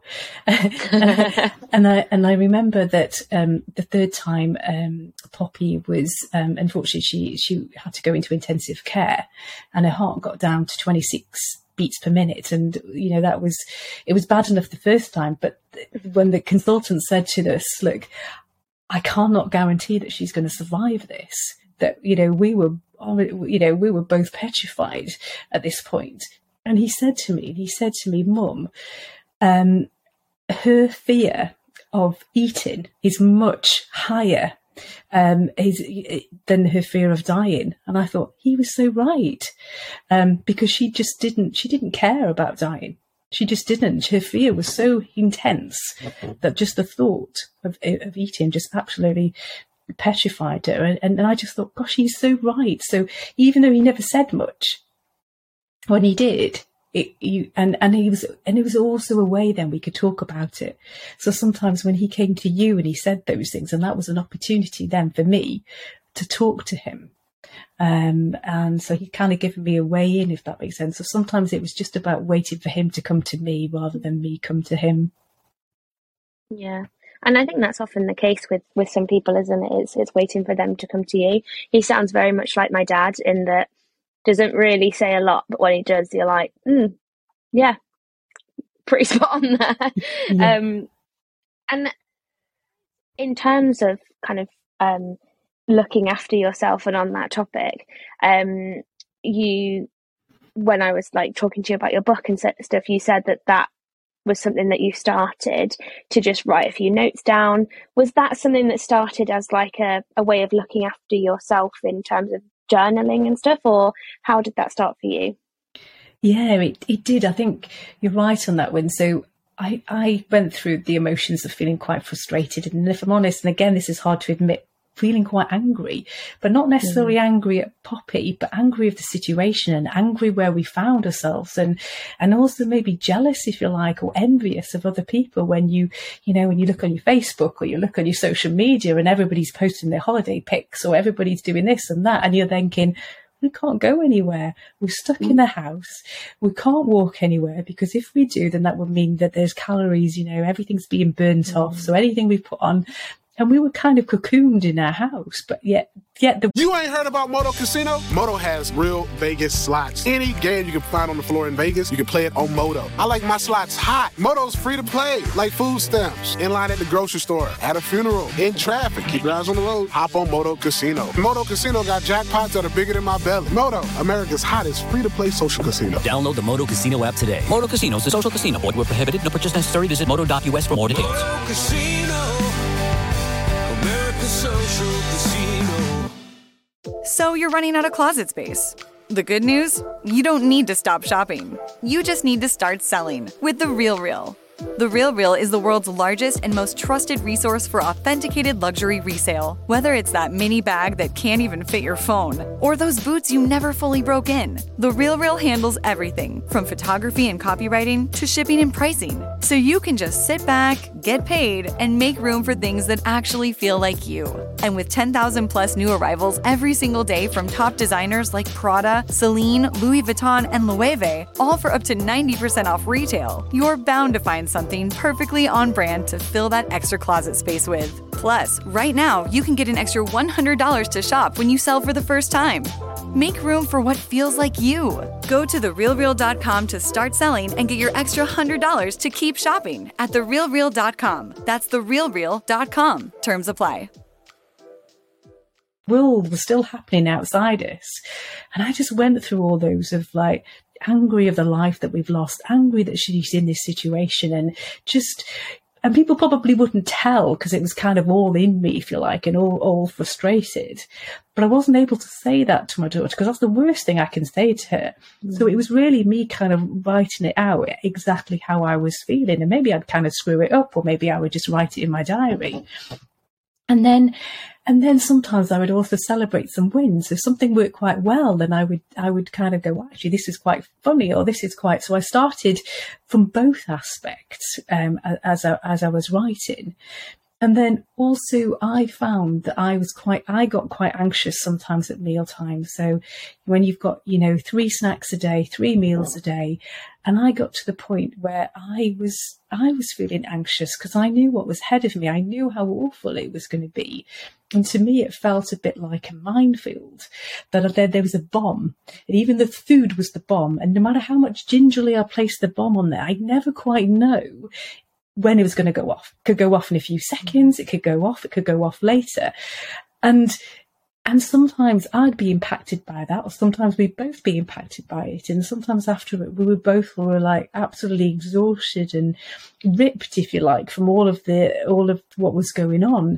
and I and I remember that um, the third time um, Poppy was, um, unfortunately, she, she had to go into intensive care, and her heart got down to twenty-six beats per minute. And, you know, that was, it was bad enough the first time. But when the consultant said to us, look, I cannot guarantee that she's going to survive this, that, you know, we were, you know, we were both petrified at this point. And he said to me, he said to me, Mum, um, her fear of eating is much higher um, is, than her fear of dying. And I thought he was so right, um, because she just didn't, she didn't care about dying. She just didn't. Her fear was so intense that just the thought of, of eating just absolutely petrified her. And, and I just thought, gosh, he's so right. So even though he never said much, when he did, it, you, and, and he was, and it was also a way then we could talk about it. So sometimes when he came to you and he said those things, and that was an opportunity then for me to talk to him. Um, and so he kind of given me a way in, if that makes sense. So sometimes it was just about waiting for him to come to me rather than me come to him. Yeah. And I think that's often the case with, with some people, isn't it? It's, it's waiting for them to come to you. He sounds very much like my dad, in that doesn't really say a lot, but when he does, you're like, mm, yeah, pretty spot on there. Yeah. Um, and in terms of kind of um, looking after yourself, and on that topic, um, you, when I was like talking to you about your book and stuff, you said that that was something that you started to just write a few notes down. Was that something that started as like a, a way of looking after yourself in terms of journaling and stuff, or how did that start for you? Yeah, it, it did. I think you're right on that one. So I, I went through the emotions of feeling quite frustrated. And if I'm honest, and again, this is hard to admit, feeling quite angry, but not necessarily mm. angry at Poppy, but angry of the situation, and angry where we found ourselves, and and also maybe jealous, if you like, or envious of other people. When you, you know, when you look on your Facebook or you look on your social media and everybody's posting their holiday pics, or everybody's doing this and that, and you're thinking, we can't go anywhere. We're stuck mm. in the house. We can't walk anywhere, because if we do, then that would mean that there's calories, you know, everything's being burnt mm. off. So anything we put on and we were kind of cocooned in our house, but yet, yet the... You ain't heard about Moto Casino? Moto has real Vegas slots. Any game you can find on the floor in Vegas, you can play it on Moto. I like my slots hot. Moto's free to play, like food stamps, in line at the grocery store, at a funeral, in traffic. Keep your eyes on the road. Hop on Moto Casino. Moto Casino got jackpots that are bigger than my belly. Moto, America's hottest free-to-play social casino. Download the Moto Casino app today. Moto Casino is a social casino. Void where prohibited. No purchase necessary. Visit moto dot U S for more details. Moto Casino, America's social casino. So you're running out of closet space. The good news? You don't need to stop shopping. You just need to start selling with The Real Real. The Real Real is the world's largest and most trusted resource for authenticated luxury resale. Whether it's that mini bag that can't even fit your phone, or those boots you never fully broke in, The Real Real handles everything from photography and copywriting to shipping and pricing. So you can just sit back, get paid, and make room for things that actually feel like you. And with ten thousand plus new arrivals every single day from top designers like Prada, Celine, Louis Vuitton, and Loewe, all for up to ninety percent off retail, you're bound to find something perfectly on brand to fill that extra closet space with. Plus, right now, you can get an extra one hundred dollars to shop when you sell for the first time. Make room for what feels like you. Go to the real real dot com to start selling and get your extra one hundred dollars to keep shopping at the real real dot com. That's the real real dot com. Terms apply. World was still happening outside us. And I just went through all those of like, angry of the life that we've lost, angry that she's in this situation, and just, and people probably wouldn't tell because it was kind of all in me, if you like, and all, all frustrated. But I wasn't able to say that to my daughter because that's the worst thing I can say to her. Mm. So it was really me kind of writing it out exactly how I was feeling. And maybe I'd kind of screw it up, or maybe I would just write it in my diary. And then, and then sometimes I would also celebrate some wins. If something worked quite well, then I would, I would kind of go, well, actually, this is quite funny, or this is quite, so I started from both aspects, um, as I, as I was writing. And then also I found that I was quite, I got quite anxious sometimes at mealtime. So when you've got, you know, three snacks a day, three meals a day, and I got to the point where I was, I was feeling anxious because I knew what was ahead of me. I knew how awful it was going to be. And to me, it felt a bit like a minefield, that there, there was a bomb, and even the food was the bomb. And no matter how much gingerly I placed the bomb on there, I'd never quite know when it was going to go off. It could go off in a few seconds. It could go off. It could go off later. And, and sometimes I'd be impacted by that, or sometimes we'd both be impacted by it. And sometimes after it, we were both were like absolutely exhausted and ripped, if you like, from all of the, all of what was going on.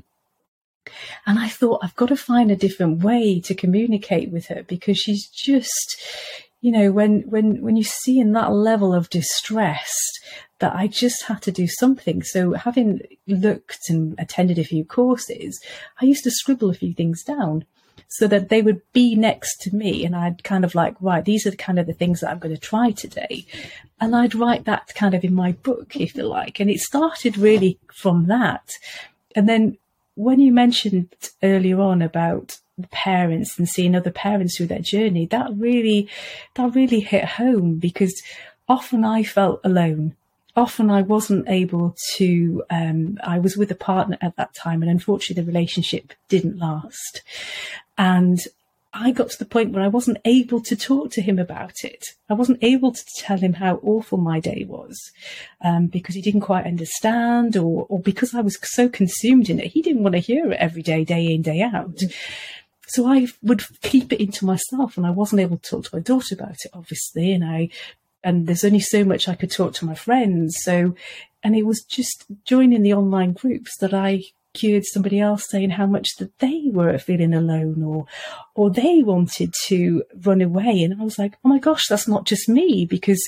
And I thought, I've got to find a different way to communicate with her, because she's just, you know, when, when, when you see in that level of distress, that I just had to do something. So having looked and attended a few courses, I used to scribble a few things down so that they would be next to me. And I'd kind of like, right, these are the kind of the things that I'm going to try today. And I'd write that kind of in my book, if you like. And it started really from that. And then when you mentioned earlier on about the parents and seeing other parents through their journey, that really, that really hit home, because often I felt alone. Often I wasn't able to, um, I was with a partner at that time, and unfortunately the relationship didn't last. And I got to the point where I wasn't able to talk to him about it. I wasn't able to tell him how awful my day was, um, because he didn't quite understand, or, or because I was so consumed in it. He didn't want to hear it every day, day in, day out. So I would keep it into myself, and I wasn't able to talk to my daughter about it, obviously. And I, and there's only so much I could talk to my friends. So, and it was just joining the online groups that I cured somebody else saying how much that they were feeling alone, or, or they wanted to run away. And I was like, oh my gosh, that's not just me, because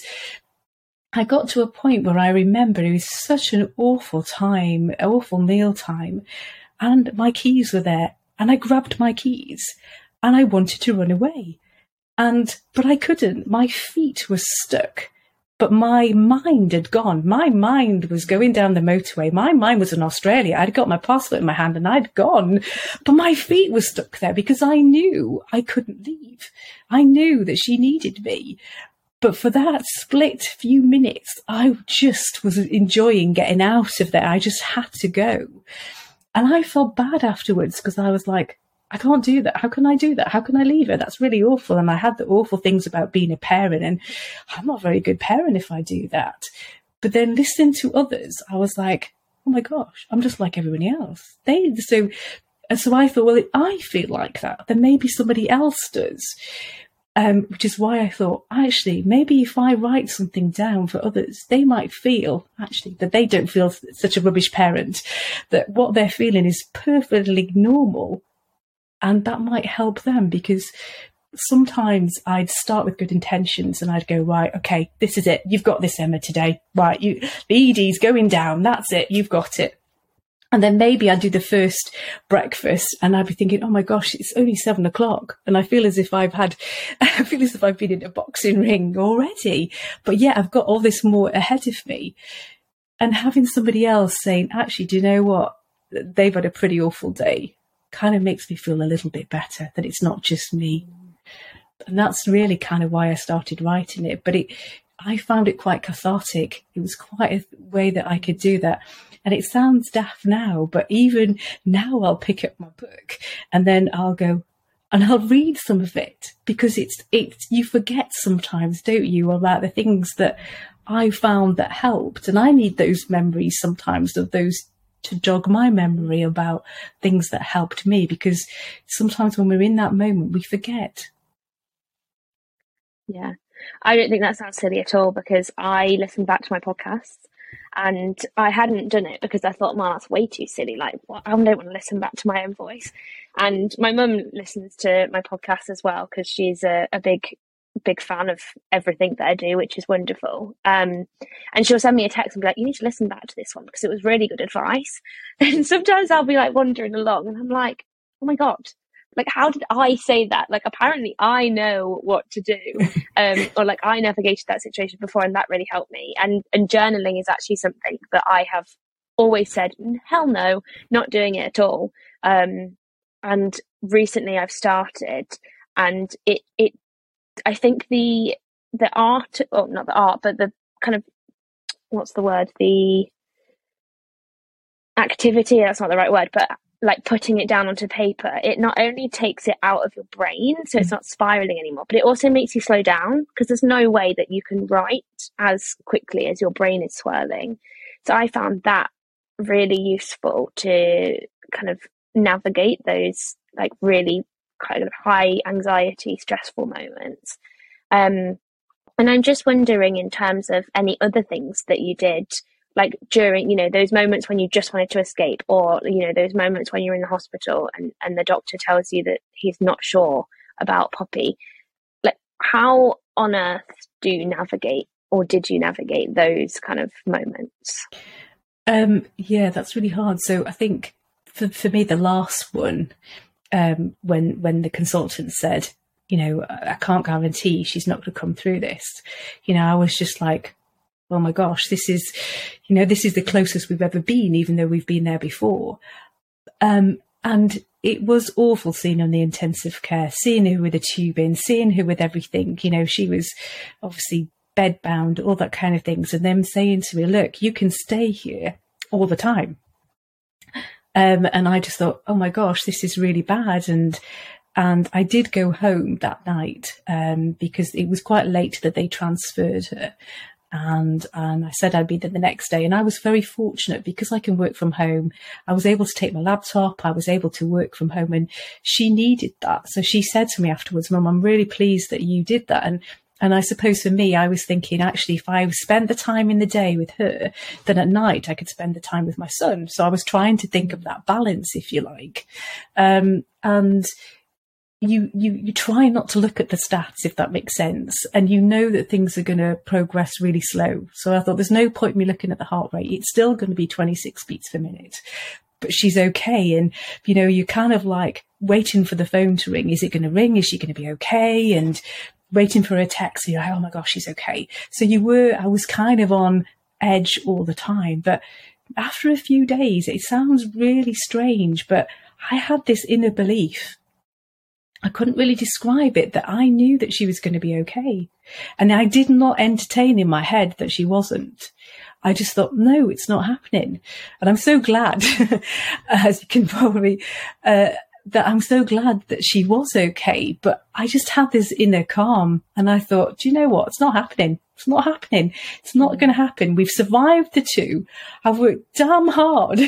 I got to a point where I remember it was such an awful time, awful meal time, and my keys were there, and I grabbed my keys and I wanted to run away. And, but I couldn't. My feet were stuck, but my mind had gone. My mind was going down the motorway. My mind was in Australia. I'd got my passport in my hand and I'd gone, but my feet were stuck there because I knew I couldn't leave. I knew that she needed me. But for that split few minutes, I just was enjoying getting out of there. I just had to go. And I felt bad afterwards because I was like, I can't do that. How can I do that? How can I leave her? That's really awful. And I had the awful things about being a parent, and I'm not a very good parent if I do that. But then listening to others, I was like, oh my gosh, I'm just like everybody else. They so, and so I thought, well, if I feel like that, then maybe somebody else does. Um, which is why I thought, actually, maybe if I write something down for others, they might feel, actually, that they don't feel such a rubbish parent, that what they're feeling is perfectly normal. And that might help them, because sometimes I'd start with good intentions and I'd go, right, okay, this is it. You've got this, Emma, today. Right, you, the E D's going down. That's it. You've got it. And then maybe I'd do the first breakfast and I'd be thinking, oh my gosh, it's only seven o'clock. And I feel as if I've had, I feel as if I've been in a boxing ring already. But yeah, I've got all this more ahead of me. And having somebody else saying, actually, do you know what? They've had a pretty awful day, kind of makes me feel a little bit better that it's not just me. And that's really kind of why I started writing it. But it, I found it quite cathartic. It was quite a way that I could do that. And it sounds daft now, but even now I'll pick up my book and then I'll go and I'll read some of it, because it's, it's, you forget sometimes, don't you, about the things that I found that helped. And I need those memories sometimes of those to jog my memory about things that helped me, because sometimes when we're in that moment, we forget. Yeah, I don't think that sounds silly at all, because I listened back to my podcasts and I hadn't done it because I thought, man, that's way too silly. Like, well, I don't want to listen back to my own voice. And my mum listens to my podcast as well, because she's a, a big big fan of everything that I do, which is wonderful. Um, and she'll send me a text and be like, you need to listen back to this one because it was really good advice. And sometimes I'll be like wandering along and I'm like, oh my God, like, how did I say that? Like, apparently I know what to do. Um, or like I navigated that situation before and that really helped me. And, and journaling is actually something that I have always said, hell no, not doing it at all. Um, and recently I've started, and it, it, I think the the art, or not the art, but the kind of, what's the word? The activity, that's not the right word, but like putting it down onto paper, it not only takes it out of your brain, so it's not spiraling anymore, but it also makes you slow down, because there's no way that you can write as quickly as your brain is swirling. So I found that really useful to kind of navigate those like really kind of high anxiety, stressful moments. Um, and I'm just wondering, in terms of any other things that you did, like during, you know, those moments when you just wanted to escape, or, you know, those moments when you're in the hospital and, and the doctor tells you that he's not sure about Poppy, like, how on earth do you navigate, or did you navigate those kind of moments? Um, yeah, that's really hard. So I think for, for me, the last one, Um, when when the consultant said, you know, I can't guarantee she's not going to come through this, you know, I was just like, oh my gosh, this is, you know, this is the closest we've ever been, even though we've been there before. Um, and it was awful seeing her in the intensive care, seeing her with a tube in, seeing her with everything. You know, she was obviously bedbound, all that kind of things. And them saying to me, look, you can stay here all the time. Um, and I just thought, oh my gosh, this is really bad. And and I did go home that night um, because it was quite late that they transferred her. And and I said I'd be there the next day. And I was very fortunate because I can work from home. I was able to take my laptop. I was able to work from home, and she needed that. So she said to me afterwards, Mum, I'm really pleased that you did that. And And I suppose for me, I was thinking, actually, if I spent the time in the day with her, then at night I could spend the time with my son. So I was trying to think of that balance, if you like. Um, and you, you, you try not to look at the stats, if that makes sense. And you know that things are going to progress really slow. So I thought there's no point in me looking at the heart rate. It's still going to be twenty-six beats per minute, but she's okay. And, you know, you're kind of like waiting for the phone to ring. Is it going to ring? Is she going to be okay? And waiting for a text, you're like, oh my gosh, she's okay. So you were, I was kind of on edge all the time. But after a few days, it sounds really strange, but I had this inner belief. I couldn't really describe it, that I knew that she was going to be okay. And I did not entertain in my head that she wasn't. I just thought, no, it's not happening. And I'm so glad, as you can probably, uh, that I'm so glad that she was okay. But I just had this inner calm, and I thought, do you know what? It's not happening. It's not happening. It's not going to happen. We've survived the two. I've worked damn hard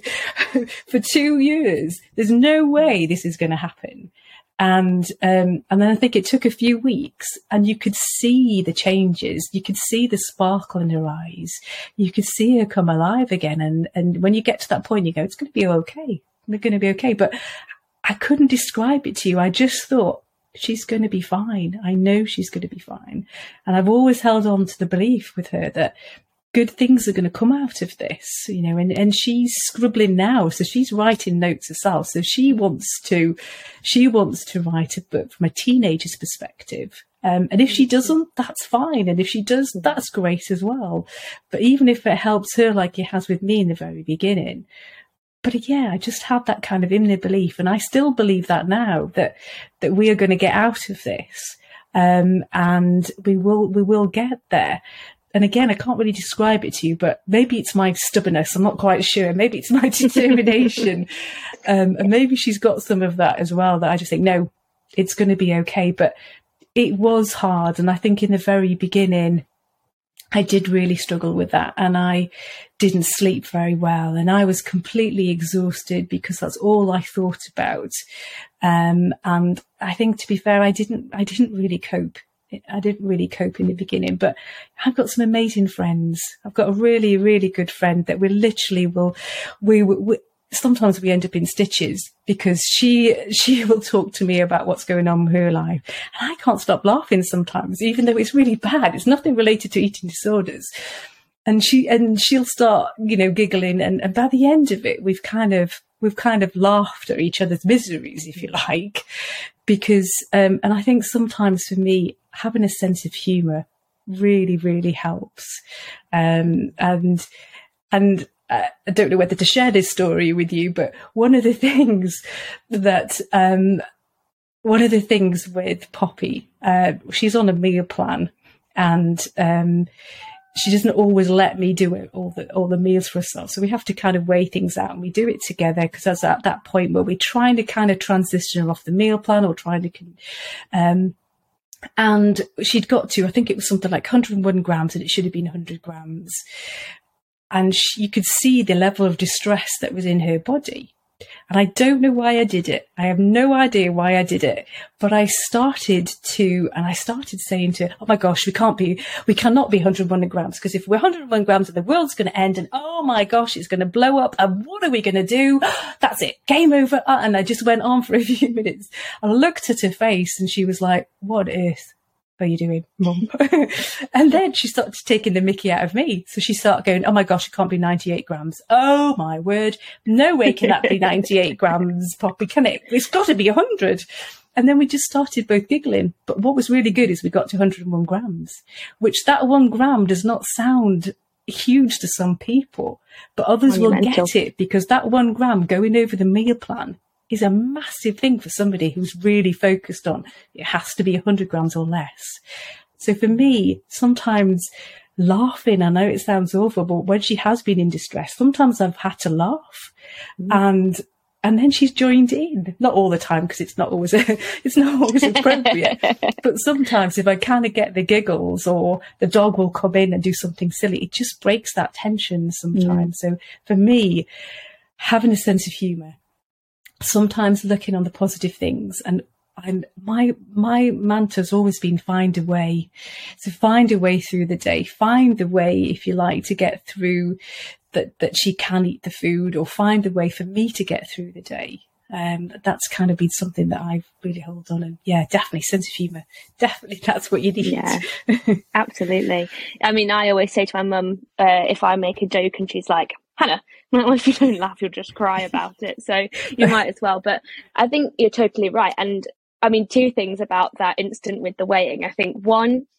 for two years. There's no way this is going to happen. And um, and then I think it took a few weeks, and you could see the changes. You could see the sparkle in her eyes. You could see her come alive again. And, and when you get to that point, you go, it's going to be okay. We're going to be okay. But I couldn't describe it to you. I just thought, she's going to be fine. I know she's going to be fine. And I've always held on to the belief with her that good things are going to come out of this, you know, and, and she's scribbling now. So she's writing notes herself. So she wants to, she wants to write a book from a teenager's perspective. Um, and if she doesn't, that's fine. And if she does, that's great as well. But even if it helps her, like it has with me in the very beginning, but yeah, I just had that kind of inner belief, and I still believe that now, that that we are going to get out of this, um, and we will we will get there. And again, I can't really describe it to you, but maybe it's my stubbornness. I'm not quite sure. Maybe it's my determination, um, and maybe she's got some of that as well. That I just think, no, it's going to be okay. But it was hard, and I think in the very beginning, I did really struggle with that, and I didn't sleep very well, and I was completely exhausted because that's all I thought about. Um, and I think, to be fair, I didn't, I didn't really cope. I didn't really cope in the beginning, but I've got some amazing friends. I've got a really, really good friend that we literally will, we, we sometimes we end up in stitches because she she will talk to me about what's going on with her life, and I can't stop laughing sometimes, even though it's really bad. It's nothing related to eating disorders, and she and she'll start, you know, giggling, and, and by the end of it, we've kind of we've kind of laughed at each other's miseries, if you like, because um, and I think sometimes for me, having a sense of humour really, really helps, um, and and. Uh, I don't know whether to share this story with you, but one of the things that, um, one of the things with Poppy, uh, she's on a meal plan, and um, she doesn't always let me do it, all the all the meals for herself. So we have to kind of weigh things out, and we do it together, because that's at that point where we're trying to kind of transition her off the meal plan, or trying to, um, and she'd got to, I think it was something like one hundred one grams, and it should have been one hundred grams. And she, you could see the level of distress that was in her body. And I don't know why I did it. I have no idea why I did it. But I started to, and I started saying to her, oh my gosh, we can't be, we cannot be one hundred one grams, because if we're one hundred one grams, the world's going to end, and oh my gosh, it's going to blow up. And what are we going to do? That's it. Game over. And I just went on for a few minutes. I looked at her face, and she was like, what on earth are you doing, Mum? And then she started taking the mickey out of me. So she started going, oh my gosh, it can't be ninety-eight grams. Oh my word. No way can that be ninety-eight grams, Poppy, can it? It's got to be one hundred. And then we just started both giggling. But what was really good is we got to one hundred one grams, which that one gram does not sound huge to some people, but others will get it, because that one gram going over the meal plan is a massive thing for somebody who's really focused on it has to be one hundred grams or less. So for me, sometimes laughing, I know it sounds awful, but when she has been in distress, sometimes I've had to laugh, mm. and and then she's joined in. Not all the time, because it's not always a, it's not always appropriate. But sometimes if I kind of get the giggles, or the dog will come in and do something silly, it just breaks that tension sometimes. Mm. So for me, having a sense of humour, sometimes looking on the positive things, and and my my mantra's always been find a way. So find a way through the day, find the way, if you like, to get through that that she can eat the food, or find a way for me to get through the day. Um, that's kind of been something that I've really held on, and yeah, definitely sense of humour. Definitely, that's what you need. Yeah, absolutely. I mean, I always say to my mum, uh, if I make a joke and she's like, Hannah, well, if you don't laugh, you'll just cry about it. So you might as well. But I think you're totally right. And I mean, two things about that instant with the weighing. I think one,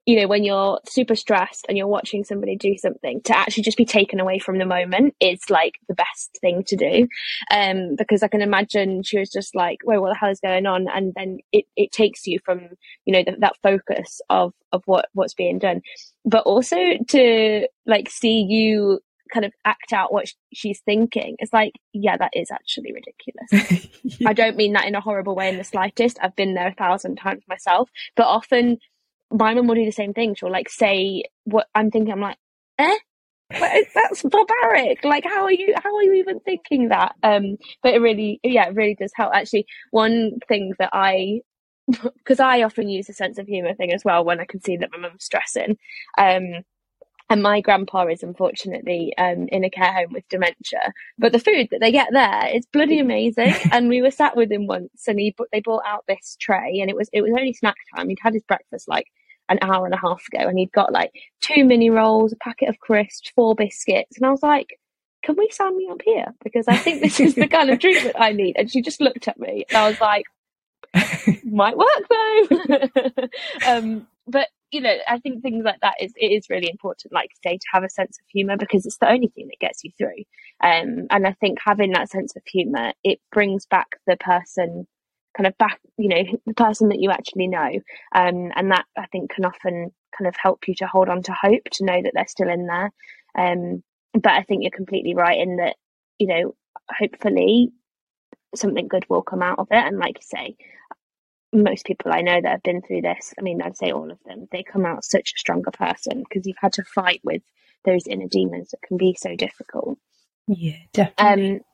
you know, when you're super stressed and you're watching somebody do something, to actually just be taken away from the moment is like the best thing to do. Um, because I can imagine she was just like, wait, what the hell is going on? And then it, it takes you from, you know, the, that focus of, of what, what's being done. But also to like see you kind of act out what sh- she's thinking. It's like, yeah, that is actually ridiculous. Yeah. I don't mean that in a horrible way in the slightest. I've been there a thousand times myself, but often my mum will do the same thing. She'll like say what I'm thinking. I'm like, eh, what, that's barbaric. Like, how are you, how are you even thinking that? Um, but it really, yeah, it really does help. Actually, one thing that I, because I often use a sense of humour thing as well when I can see that my mum's stressing. Um, And my grandpa is unfortunately um, in a care home with dementia. But the food that they get there is bloody amazing. And we were sat with him once, and he they brought out this tray, and it was it was only snack time. He'd had his breakfast like an hour and a half ago, and he'd got like two mini rolls, a packet of crisps, four biscuits, and I was like, "Can we sign me up here? Because I think this is the kind of treatment I need." And she just looked at me, and I was like, "Might work though." um, but. You know, I think things like that is it is really important, like I say, to have a sense of humour, because it's the only thing that gets you through. Um, and I think having that sense of humour, it brings back the person, kind of back, you know, the person that you actually know. Um, and that I think can often kind of help you to hold on to hope, to know that they're still in there. Um, but I think you're completely right in that, you know, hopefully something good will come out of it. And like you say, most people I know that have been through this, I mean, I'd say all of them, they come out such a stronger person, because you've had to fight with those inner demons that can be so difficult. Yeah, definitely. Um,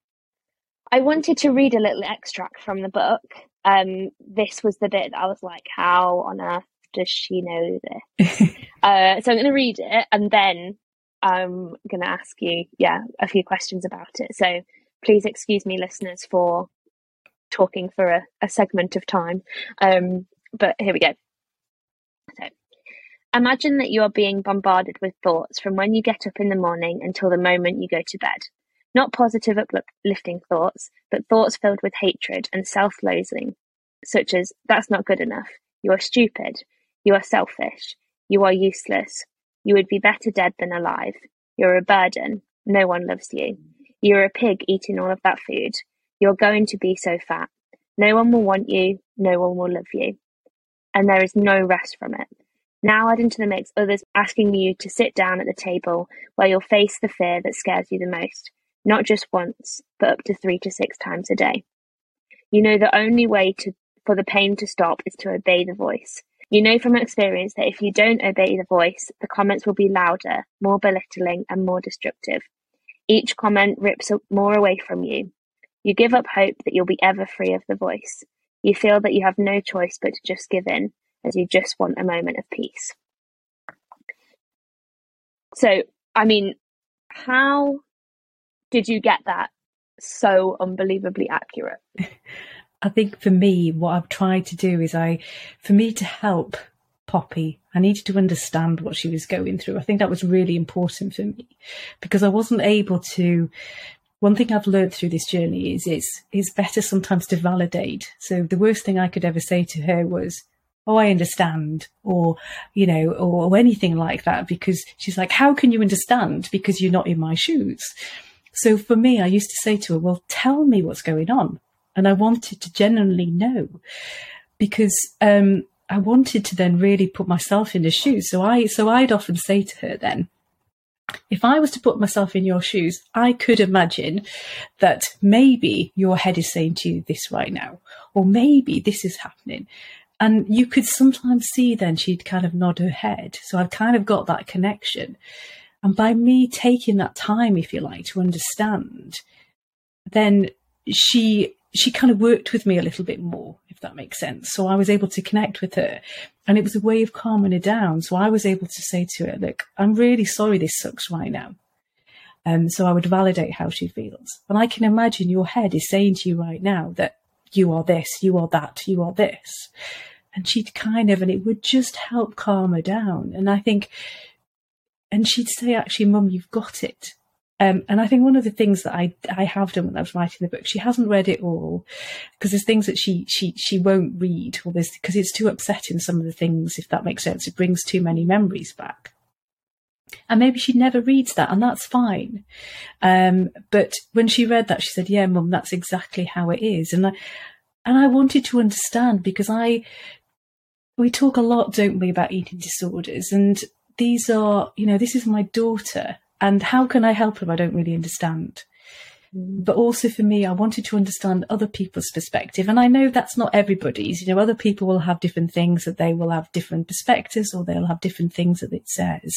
I wanted to read a little extract from the book. Um, this was the bit that I was like, how on earth does she know this? uh, so I'm going to read it, and then I'm going to ask you, yeah, a few questions about it. So please excuse me, listeners, for talking for a, a segment of time, um but here we go. So imagine that you are being bombarded with thoughts from when you get up in the morning until the moment you go to bed. Not positive uplifting thoughts, but thoughts filled with hatred and self-loathing, such as, that's not good enough, you are stupid, you are selfish, you are useless, you would be better dead than alive, you're a burden, no one loves you, you're a pig eating all of that food, you're going to be so fat. No one will want you. No one will love you. And there is no rest from it. Now add into the mix others asking you to sit down at the table where you'll face the fear that scares you the most. Not just once, but up to three to six times a day. You know the only way to for the pain to stop is to obey the voice. You know from experience that if you don't obey the voice, the comments will be louder, more belittling, and more destructive. Each comment rips more away from you. You give up hope that you'll be ever free of the voice. You feel that you have no choice but to just give in, as you just want a moment of peace. So, I mean, how did you get that so unbelievably accurate? I think for me, what I've tried to do is I, for me to help Poppy, I needed to understand what she was going through. I think that was really important for me, because I wasn't able to. One thing I've learned through this journey is it's, it's better sometimes to validate. So the worst thing I could ever say to her was, oh, I understand, or, you know, or, or anything like that, because she's like, how can you understand? Because you're not in my shoes. So for me, I used to say to her, well, tell me what's going on. And I wanted to genuinely know, because um, I wanted to then really put myself in the shoes. So I, so I'd often say to her then, if I was to put myself in your shoes, I could imagine that maybe your head is saying to you this right now, or maybe this is happening. And you could sometimes see then she'd kind of nod her head. So I've kind of got that connection. And by me taking that time, if you like, to understand, then she she kind of worked with me a little bit more, if that makes sense. So I was able to connect with her, and it was a way of calming her down. So I was able to say to her, look, I'm really sorry this sucks right now. Um, so I would validate how she feels. And I can imagine your head is saying to you right now that you are this, you are that, you are this. And she'd kind of, and it would just help calm her down. And I think, and she'd say, actually, Mum, you've got it. Um, and I think one of the things that I I have done when I was writing the book, she hasn't read it all, because there's things that she she she won't read, or there's because it's too upsetting, some of the things, if that makes sense. It brings too many memories back. And maybe she never reads that, and that's fine. Um, but when she read that, she said, "Yeah, Mum, that's exactly how it is." And I and I wanted to understand, because I we talk a lot, don't we, about eating disorders, and these are, you know, this is my daughter. And how can I help them? I don't really understand. But also for me, I wanted to understand other people's perspective. And I know that's not everybody's. You know, other people will have different things, that they will have different perspectives, or they'll have different things that it says.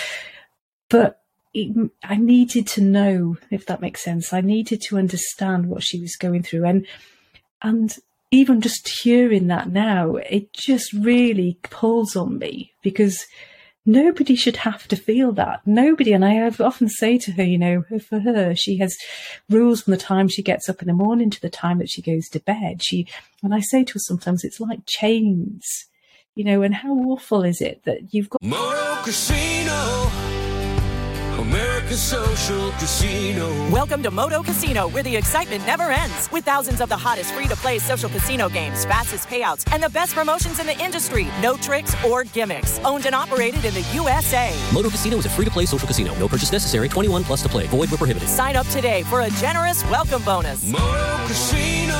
But it, I needed to know, if that makes sense. I needed to understand what she was going through. And, and even just hearing that now, it just really pulls on me, because nobody should have to feel that. Nobody. And I have often say to her, you know, for her, she has rules from the time she gets up in the morning to the time that she goes to bed. She, and I say to her sometimes, it's like chains, you know, and how awful is it that you've got Moto Casino, America's Social Casino. Welcome to Moto Casino, where the excitement never ends. With thousands of the hottest free-to-play social casino games, fastest payouts, and the best promotions in the industry. No tricks or gimmicks. Owned and operated in the U S A. Moto Casino is a free-to-play social casino. No purchase necessary. twenty-one plus to play. Void where prohibited. Sign up today for a generous welcome bonus. Moto Casino,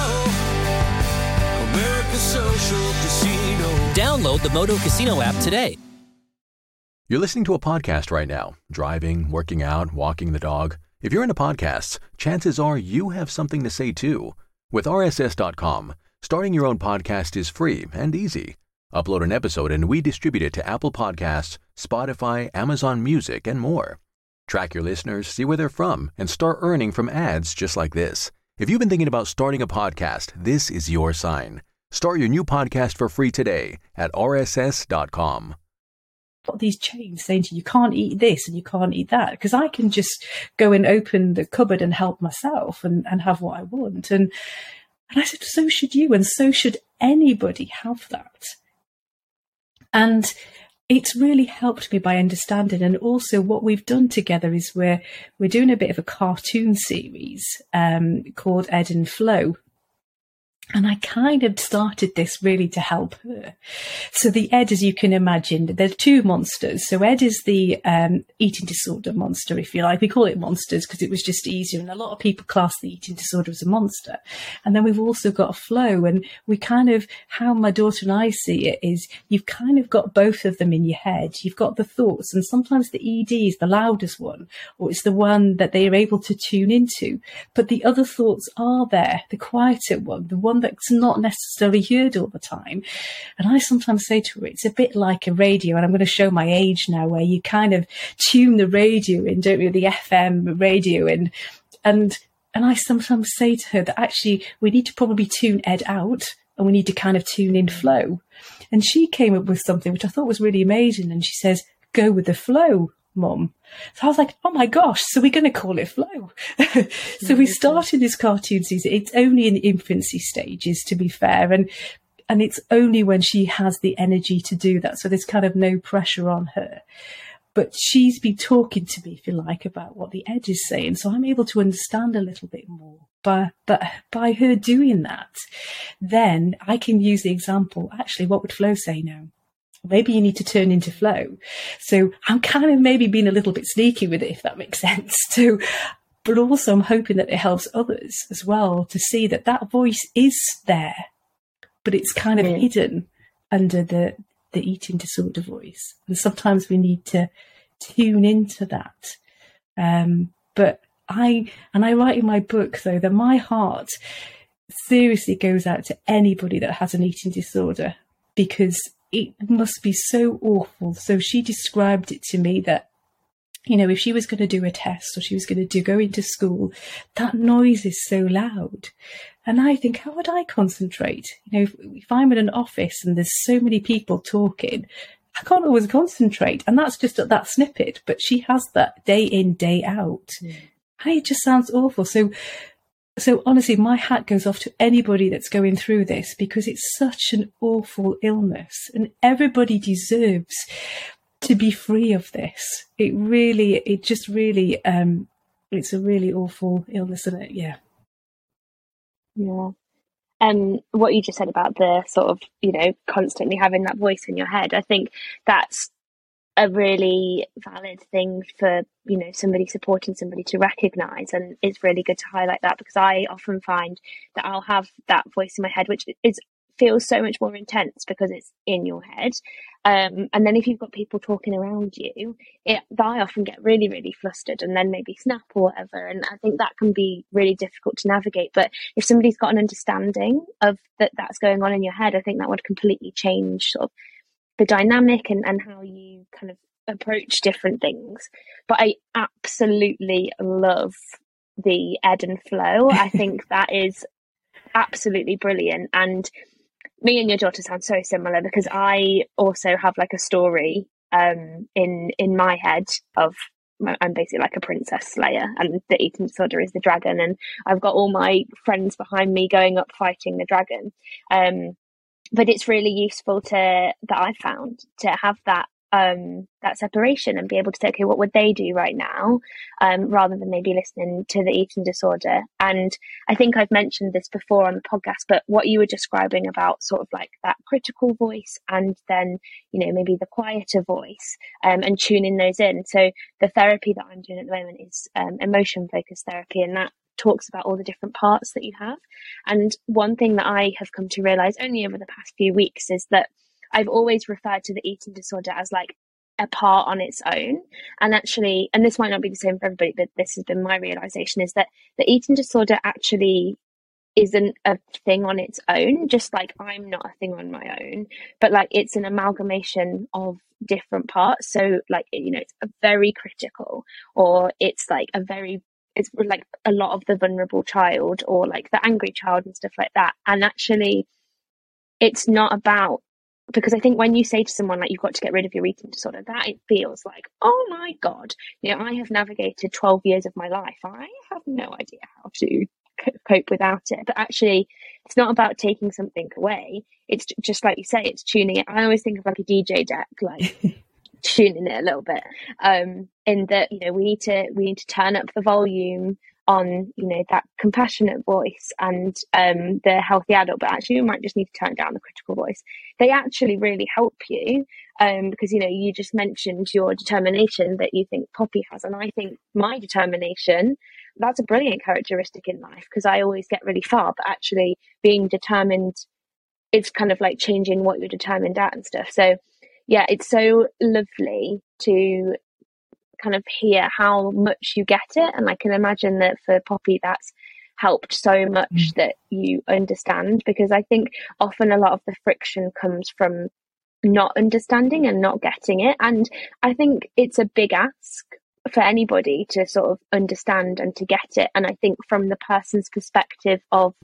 America's Social Casino. Download the Moto Casino app today. You're listening to a podcast right now, driving, working out, walking the dog. If you're into podcasts, chances are you have something to say too. With R S S dot com, starting your own podcast is free and easy. Upload an episode and we distribute it to Apple Podcasts, Spotify, Amazon Music, and more. Track your listeners, see where they're from, and start earning from ads just like this. If you've been thinking about starting a podcast, this is your sign. Start your new podcast for free today at R S S dot com. Got these chains saying to you, you can't eat this and you can't eat that, because I can just go and open the cupboard and help myself and, and have what I want. And and I said, so should you, and so should anybody have that. And it's really helped me by understanding. And also what we've done together is we're we're doing a bit of a cartoon series um, called Ed and Flo. And I kind of started this really to help her. So the Ed, as you can imagine, there are two monsters. So Ed is the um, eating disorder monster, if you like. We call it monsters because it was just easier. And a lot of people class the eating disorder as a monster. And then we've also got a Flo. And we kind of, how my daughter and I see it is, you've kind of got both of them in your head. You've got the thoughts. And sometimes the E D is the loudest one, or it's the one that they are able to tune into. But the other thoughts are there, the quieter one, the one that's not necessarily heard all the time. And I sometimes say to her, it's a bit like a radio, and I'm going to show my age now, where you kind of tune the radio in, don't you, the F M radio in. And and I sometimes say to her that actually we need to probably tune Ed out, and we need to kind of tune in Flo. And she came up with something which I thought was really amazing. And she says, go with the flow, Mum. So I was like, oh my gosh, so we're going to call it Flo. So we started this cartoon season. It's only in the infancy stages, to be fair. And and it's only when she has the energy to do that. So there's kind of no pressure on her. But she's been talking to me, if you like, about what the Ed is saying. So I'm able to understand a little bit more. But, but by her doing that, then I can use the example, actually, what would Flo say now? Maybe you need to turn into Flo. So I'm kind of maybe being a little bit sneaky with it, if that makes sense too. But also I'm hoping that it helps others as well to see that that voice is there, but it's kind of yeah. hidden under the, the eating disorder voice. And sometimes we need to tune into that. Um, but I, and I write in my book though, that my heart seriously goes out to anybody that has an eating disorder, because it must be so awful. So she described it to me that, you know, if she was going to do a test or she was going to do go into school, that noise is so loud. And I think, how would I concentrate? You know, if, if I'm in an office and there's so many people talking, I can't always concentrate. And that's just that snippet. But she has that day in, day out. Yeah. And it just sounds awful. So So honestly, my hat goes off to anybody that's going through this, because it's such an awful illness and everybody deserves to be free of this. It really, it just really, um, it's a really awful illness, isn't it? Yeah. Yeah. Um, what you just said about the sort of, you know, constantly having that voice in your head, I think that's a really valid thing for, you know, somebody supporting somebody to recognise, and it's really good to highlight that, because I often find that I'll have that voice in my head, which is feels so much more intense because it's in your head. Um, and then if you've got people talking around you, it, I often get really, really flustered and then maybe snap or whatever. And I think that can be really difficult to navigate. But if somebody's got an understanding of that that's going on in your head, I think that would completely change sort of the dynamic and, and how you kind of approach different things. But I absolutely love the ebb and flow. I think that is absolutely brilliant. And me and your daughter sound so similar, because I also have like a story um, in in my head of, I'm basically like a princess slayer, and the eating disorder is the dragon, and I've got all my friends behind me going up fighting the dragon. Um, but it's really useful to that I found to have that um, that separation and be able to say, okay, what would they do right now, um, rather than maybe listening to the eating disorder. And I think I've mentioned this before on the podcast, but what you were describing about sort of like that critical voice and then, you know, maybe the quieter voice, um, and tuning those in. So the therapy that I'm doing at the moment is um, emotion focused therapy, and that talks about all the different parts that you have. And one thing that I have come to realize only over the past few weeks is that I've always referred to the eating disorder as like a part on its own. And actually, and this might not be the same for everybody, but this has been my realization, is that the eating disorder actually isn't a thing on its own, just like I'm not a thing on my own, but like it's an amalgamation of different parts. So like, you know, it's a very critical, or it's like a very, it's like a lot of the vulnerable child, or like the angry child and stuff like that. And actually, it's not about, because I think when you say to someone like you've got to get rid of your eating disorder, that it feels like, oh my God, you know, I have navigated twelve years of my life. I have no idea how to c- cope without it. But actually, it's not about taking something away. It's just like you say, it's tuning it. I always think of like a D J deck, like tuning it a little bit. Um, in that, you know, we need to we need to turn up the volume on, you know, that compassionate voice and um, the healthy adult, but actually we might just need to turn down the critical voice. They actually really help you, um, because, you know, you just mentioned your determination that you think Poppy has, and I think my determination, that's a brilliant characteristic in life, because I always get really far, but actually being determined, it's kind of like changing what you're determined at and stuff. So yeah, it's so lovely to kind of hear how much you get it, and I can imagine that for Poppy that's helped so much mm. that you understand, because I think often a lot of the friction comes from not understanding and not getting it, and I think it's a big ask for anybody to sort of understand and to get it. And I think from the person's perspective of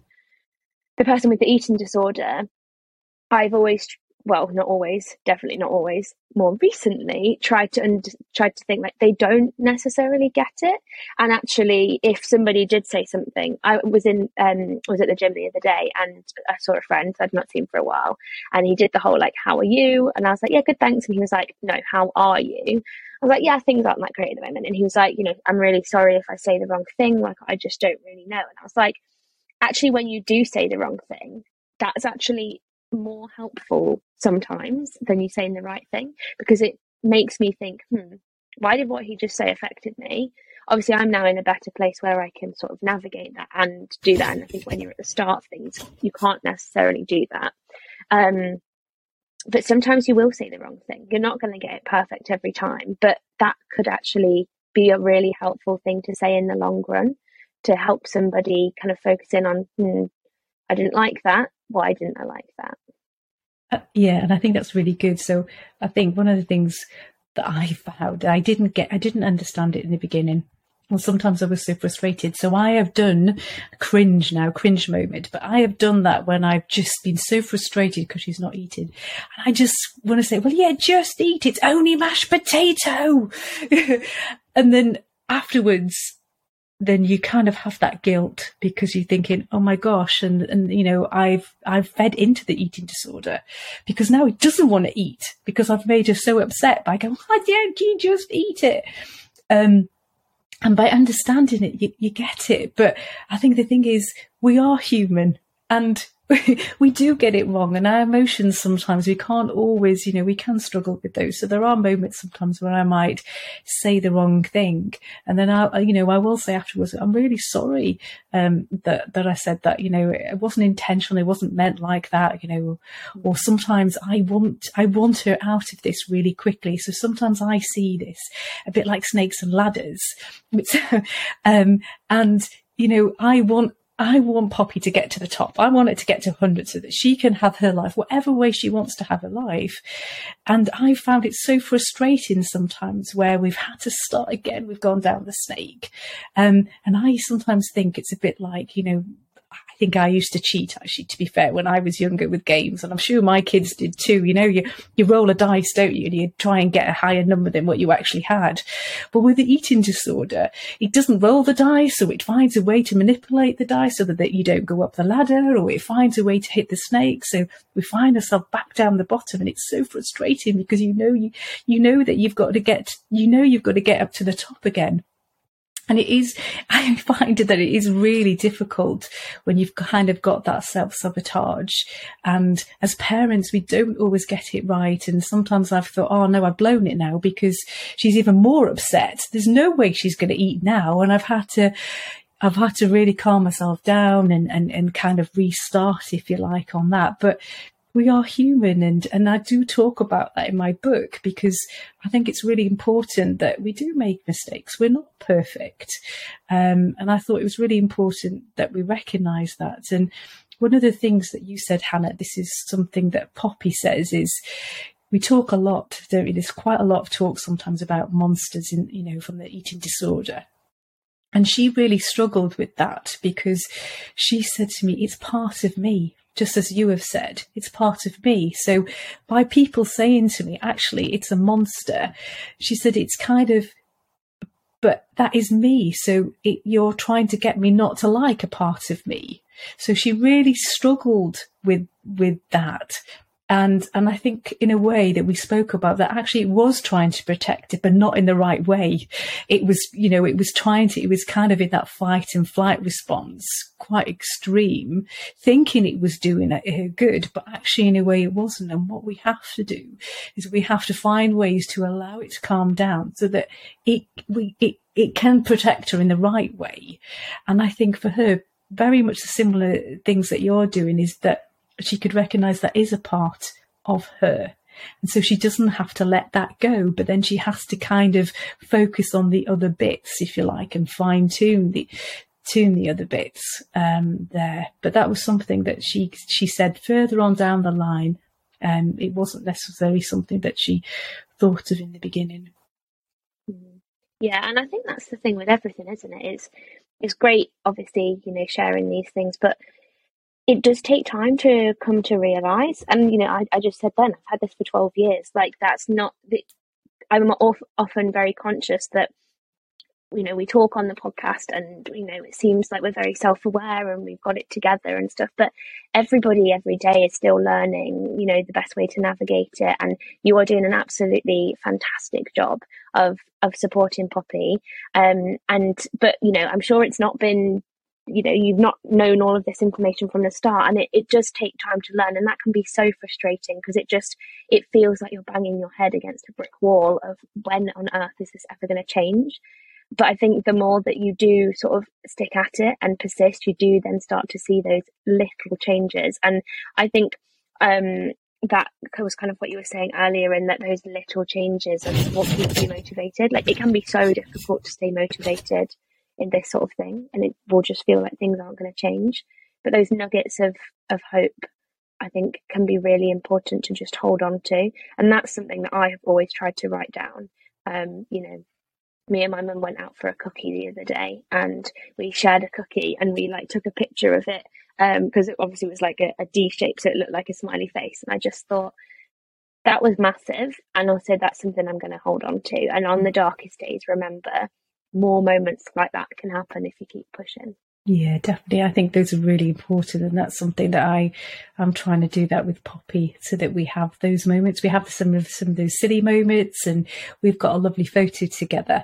the person with the eating disorder, I've always well, not always, definitely not always, more recently, tried to und- tried to think like they don't necessarily get it. And actually, if somebody did say something, I was in, um, was at the gym the other day, and I saw a friend I'd not seen for a while, and he did the whole like, "How are you?" And I was like, "Yeah, good, thanks." And he was like, "No, how are you?" I was like, "Yeah, things aren't that great at the moment." And he was like, "You know, I'm really sorry if I say the wrong thing. Like, I just don't really know." And I was like, actually, when you do say the wrong thing, that's actually more helpful sometimes than you saying the right thing, because it makes me think, hmm, why did what he just say affected me? Obviously, I'm now in a better place where I can sort of navigate that and do that. And I think when you're at the start of things, you can't necessarily do that. Um, but sometimes you will say the wrong thing. You're not going to get it perfect every time, but that could actually be a really helpful thing to say in the long run, to help somebody kind of focus in on, hmm, I didn't like that. Why didn't I like that? Uh, yeah, and I think that's really good. So I think one of the things that I found, I didn't get, I didn't understand it in the beginning. Well, sometimes I was so frustrated. So I have done cringe now, cringe moment, but I have done that when I've just been so frustrated because she's not eating. And I just want to say, well, yeah, just eat. It's only mashed potato. And then afterwards, then you kind of have that guilt because you're thinking, oh my gosh, and, and you know, I've I've fed into the eating disorder because now it doesn't want to eat because I've made her so upset by going, why don't you just eat it? Um, and by understanding it, you, you get it. But I think the thing is, we are human, and we do get it wrong, and our emotions sometimes, we can't always, you know, we can struggle with those. So there are moments sometimes where I might say the wrong thing, and then I, you know, I will say afterwards, I'm really sorry um, that that I said that. You know, it wasn't intentional, it wasn't meant like that. You know, or sometimes I want I want her out of this really quickly. So sometimes I see this a bit like snakes and ladders, um, and you know, I want. I want Poppy to get to the top. I want it to get to one hundred so that she can have her life, whatever way she wants to have her life. And I found it so frustrating sometimes where we've had to start again. We've gone down the snake. Um, and I sometimes think it's a bit like, you know, I think I used to cheat, actually, to be fair, when I was younger with games. And I'm sure my kids did too. You know, you, you roll a dice, don't you? And you try and get a higher number than what you actually had. But with the eating disorder, it doesn't roll the dice, so it finds a way to manipulate the dice so that, that you don't go up the ladder, or it finds a way to hit the snake. So we find ourselves back down the bottom, and it's so frustrating because you know you you know that you've got to get you know you've got to get up to the top again. And it is, I find that it is really difficult when you've kind of got that self-sabotage. And as parents, we don't always get it right. And sometimes I've thought, oh no, I've blown it now because she's even more upset. There's no way she's going to eat now. And I've had to, I've had to really calm myself down and, and, and kind of restart, if you like, on that. But we are human, and, and I do talk about that in my book because I think it's really important that we do make mistakes. We're not perfect. Um, and I thought it was really important that we recognise that. And one of the things that you said, Hannah, this is something that Poppy says, is we talk a lot, don't we? There's quite a lot of talk sometimes about monsters in, you know, from the eating disorder. And she really struggled with that because she said to me, it's part of me. Just as you have said, it's part of me. So by people saying to me, actually, it's a monster, she said, it's kind of, but that is me. So it, you're trying to get me not to like a part of me. So she really struggled with, with that. And, and I think in a way that we spoke about that actually it was trying to protect it, but not in the right way. It was, you know, it was trying to, it was kind of in that fight and flight response, quite extreme, thinking it was doing her good, but actually in a way it wasn't. And what we have to do is we have to find ways to allow it to calm down so that it, we, it, it can protect her in the right way. And I think for her, very much the similar things that you're doing is that she could recognise that is a part of her. And so she doesn't have to let that go, but then she has to kind of focus on the other bits, if you like, and fine tune the tune the other bits um, there. But that was something that she she said further on down the line. Um, it wasn't necessarily something that she thought of in the beginning. Yeah, and I think that's the thing with everything, isn't it? It's it's great, obviously, you know, sharing these things, but it does take time to come to realise. And, you know, I, I just said then, I've had this for twelve years. Like, that's not, the, I'm off, often very conscious that, you know, we talk on the podcast and, you know, it seems like we're very self-aware and we've got it together and stuff. But everybody every day is still learning, you know, the best way to navigate it. And you are doing an absolutely fantastic job of, of supporting Poppy. Um, and, but, you know, I'm sure it's not been, you know, you've not known all of this information from the start, and it, it does take time to learn, and that can be so frustrating because it just, it feels like you're banging your head against a brick wall of when on earth is this ever going to change. But I think the more that you do sort of stick at it and persist, you do then start to see those little changes. And I think um, that was kind of what you were saying earlier, in that those little changes are what keeps you motivated. Like, it can be so difficult to stay motivated in this sort of thing, and it will just feel like things aren't going to change. But those nuggets of of hope, I think, can be really important to just hold on to. And that's something that I have always tried to write down. Um, you know, me and my mum went out for a cookie the other day, and we shared a cookie, and we like took a picture of it because um, it obviously was like a, a D shape, so it looked like a smiley face. And I just thought that was massive, and also that's something I'm going to hold on to. And on the darkest days, remember, more moments like that can happen if you keep pushing. Yeah, definitely. I think those are really important, and that's something that I I'm trying to do that with Poppy, so that we have those moments. We have some of some of those silly moments, and we've got a lovely photo together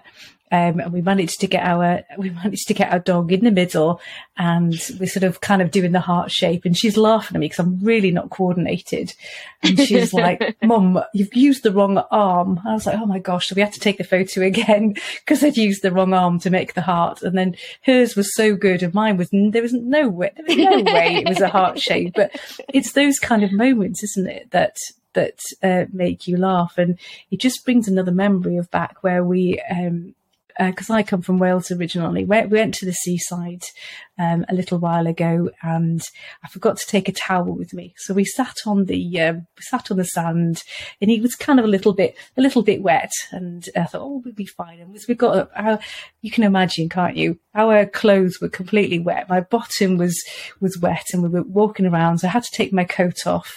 Um, and we managed to get our we managed to get our dog in the middle, and we're sort of kind of doing the heart shape. And she's laughing at me because I'm really not coordinated. And she's like, "Mum, you've used the wrong arm." I was like, "Oh my gosh!" So we had to take the photo again because I'd used the wrong arm to make the heart. And then hers was so good, and mine was there was no way there was no way it was a heart shape. But it's those kind of moments, isn't it, that that uh, make you laugh, and it just brings another memory of back where we. Um, because uh, I come from Wales originally. We went to the seaside um, a little while ago, and I forgot to take a towel with me. So we sat on the uh, we sat on the sand, and it was kind of a little bit a little bit wet. And I thought, oh, we'll be fine. And we got our, you can imagine, can't you? Our clothes were completely wet. My bottom was was wet, and we were walking around. So I had to take my coat off.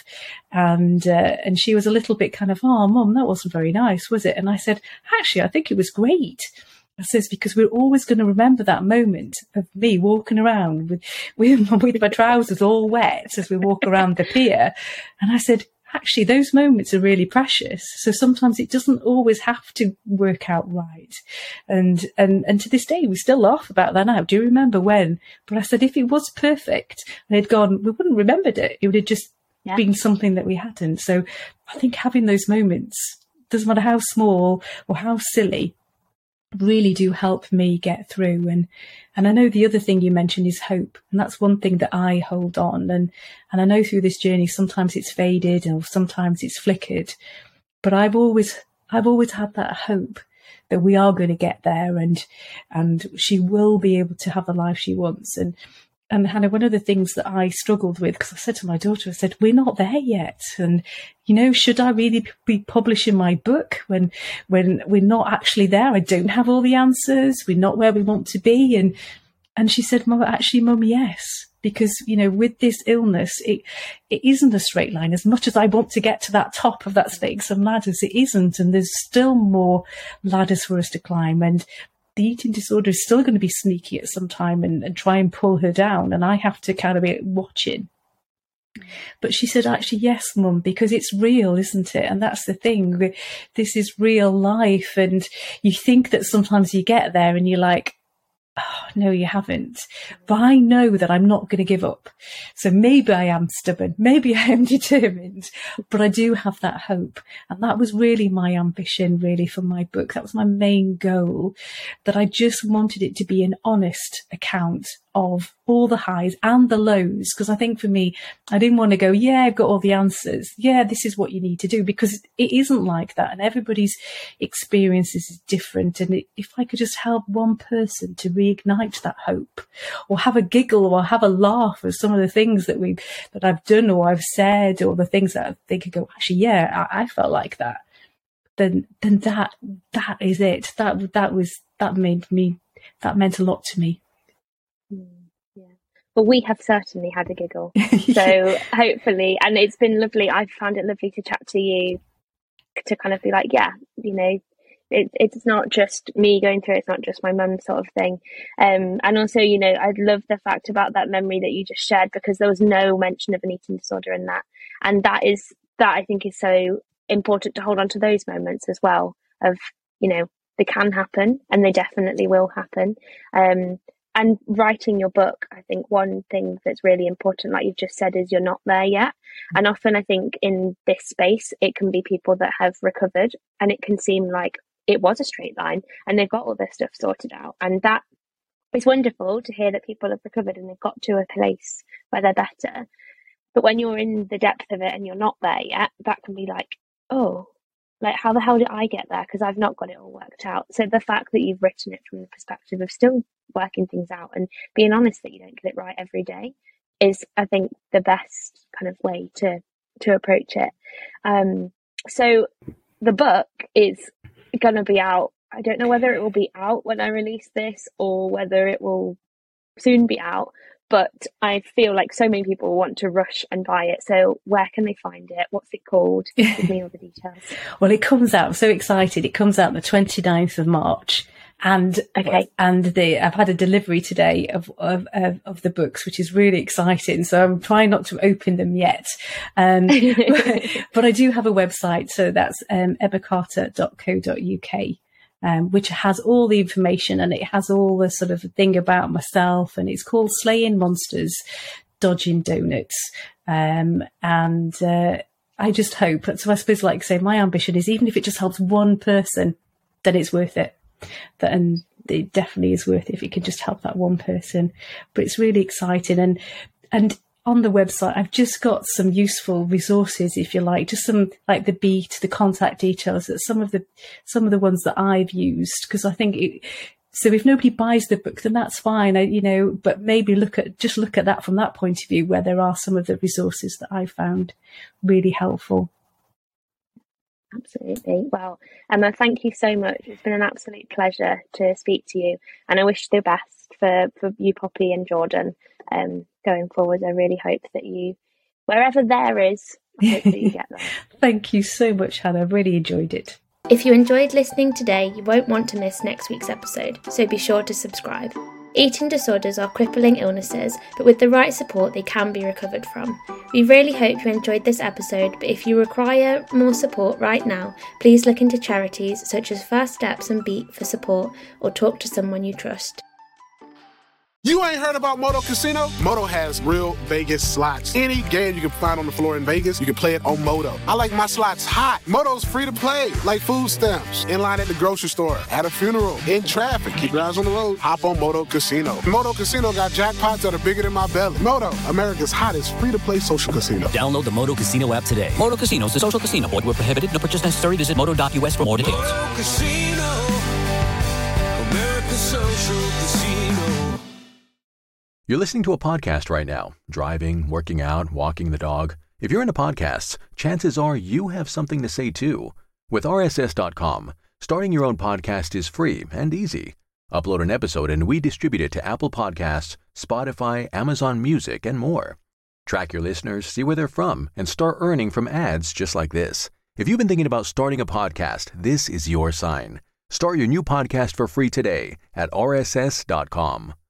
And uh, and she was a little bit kind of, oh, Mum, that wasn't very nice, was it? And I said, actually, I think it was great. I says, because we're always going to remember that moment of me walking around with, with, with my trousers all wet as we walk around the pier. And I said, actually, those moments are really precious. So sometimes it doesn't always have to work out right. And, and, and to this day, we still laugh about that now. Do you remember when? But I said, if it was perfect and it'd gone, we wouldn't have remembered it. It would have just yeah. been something that we hadn't. So I think having those moments, doesn't matter how small or how silly, really do help me get through. And and I know the other thing you mentioned is hope, and that's one thing that I hold on, and and I know through this journey sometimes it's faded or sometimes it's flickered, but I've always I've always had that hope that we are going to get there, and and she will be able to have the life she wants. And And Hannah, one of the things that I struggled with, because I said to my daughter, I said, we're not there yet. And, you know, should I really be publishing my book when, when we're not actually there? I don't have all the answers. We're not where we want to be. And, and she said, Mum, actually, Mum, yes. Because, you know, with this illness, it, it isn't a straight line. As much as I want to get to that top of that stakes and ladders, it isn't. And there's still more ladders for us to climb. And the eating disorder is still going to be sneaky at some time and, and try and pull her down. And I have to kind of be watching. But she said, actually, yes, Mum, because it's real, isn't it? And that's the thing. This is real life. And you think that sometimes you get there and you're like, oh, no, you haven't. But I know that I'm not going to give up. So maybe I am stubborn. Maybe I am determined. But I do have that hope. And that was really my ambition, really, for my book. That was my main goal, that I just wanted it to be an honest account of all the highs and the lows. Because I think for me, I didn't want to go, yeah, I've got all the answers. Yeah, this is what you need to do, because it isn't like that. And everybody's experiences is different. And it, if I could just help one person to reignite that hope, or have a giggle or have a laugh at some of the things that we that I've done or I've said, or the things that they could go, actually, yeah, I, I felt like that. Then, then that that is it. That that was that made me that meant a lot to me. But we have certainly had a giggle. So hopefully, and it's been lovely. I've found it lovely to chat to you, to kind of be like, yeah, you know, it, it's not just me going through it. It's not just my mum sort of thing. Um, and also, you know, I love the fact about that memory that you just shared, because there was no mention of an eating disorder in that. And that is, that I think is so important to hold on to those moments as well of, you know, they can happen and they definitely will happen. Um, And writing your book, I think one thing that's really important, like you've just said, is you're not there yet. And often I think in this space, it can be people that have recovered and it can seem like it was a straight line and they've got all their stuff sorted out. And that is wonderful to hear that people have recovered and they've got to a place where they're better. But when you're in the depth of it and you're not there yet, that can be like, oh, like, how the hell did I get there? Because I've not got it all worked out. So the fact that you've written it from the perspective of still working things out and being honest that you don't get it right every day is, I think, the best kind of way to to approach it. Um, so the book is going to be out. I don't know whether it will be out when I release this or whether it will soon be out. But I feel like so many people want to rush and buy it. So where can they find it? What's it called? Give me all the details. Well, it comes out, I'm so excited. It comes out on the twenty-ninth of March. And okay. and the I've had a delivery today of, of of of the books, which is really exciting. So I'm trying not to open them yet. Um, but, but I do have a website. So that's um, ebba carter dot co dot uk. um, which has all the information, and it has all the sort of thing about myself, and it's called Slaying Monsters, Dodging Donuts. Um, and uh, I just hope, so I suppose, like I say, my ambition is, even if it just helps one person, then it's worth it. That, and it definitely is worth it if it can just help that one person. But it's really exciting. And and on the website, I've just got some useful resources, if you like, just some, like the beat, the contact details, that some of the some of the ones that I've used, because I think it, so if nobody buys the book, then that's fine, I, you know, but maybe look at, just look at that from that point of view, where there are some of the resources that I found really helpful. Absolutely. Well, Emma, thank you so much. It's been an absolute pleasure to speak to you, and I wish the best for, for you, Poppy, and Jordan um, going forward. I really hope that you, wherever there is, I hope that you get there. Thank you so much, Hannah. I really enjoyed it. If you enjoyed listening today, you won't want to miss next week's episode, so be sure to subscribe. Eating disorders are crippling illnesses, but with the right support they can be recovered from. We really hope you enjoyed this episode, but if you require more support right now, please look into charities such as First Steps and Beat for support, or talk to someone you trust. You ain't heard about Moto Casino? Moto has real Vegas slots. Any game you can find on the floor in Vegas, you can play it on Moto. I like my slots hot. Moto's free to play, like food stamps. In line at the grocery store, at a funeral, in traffic. Keep your eyes on the road. Hop on Moto Casino. Moto Casino got jackpots that are bigger than my belly. Moto, America's hottest free-to-play social casino. Download the Moto Casino app today. Moto Casino is a social casino. Void where prohibited. No purchase necessary. Visit moto dot u s for more details. Moto Casino, America's social casino. You're listening to a podcast right now, driving, working out, walking the dog. If you're into podcasts, chances are you have something to say too. With R S S dot com, starting your own podcast is free and easy. Upload an episode and we distribute it to Apple Podcasts, Spotify, Amazon Music, and more. Track your listeners, see where they're from, and start earning from ads just like this. If you've been thinking about starting a podcast, this is your sign. Start your new podcast for free today at R S S dot com.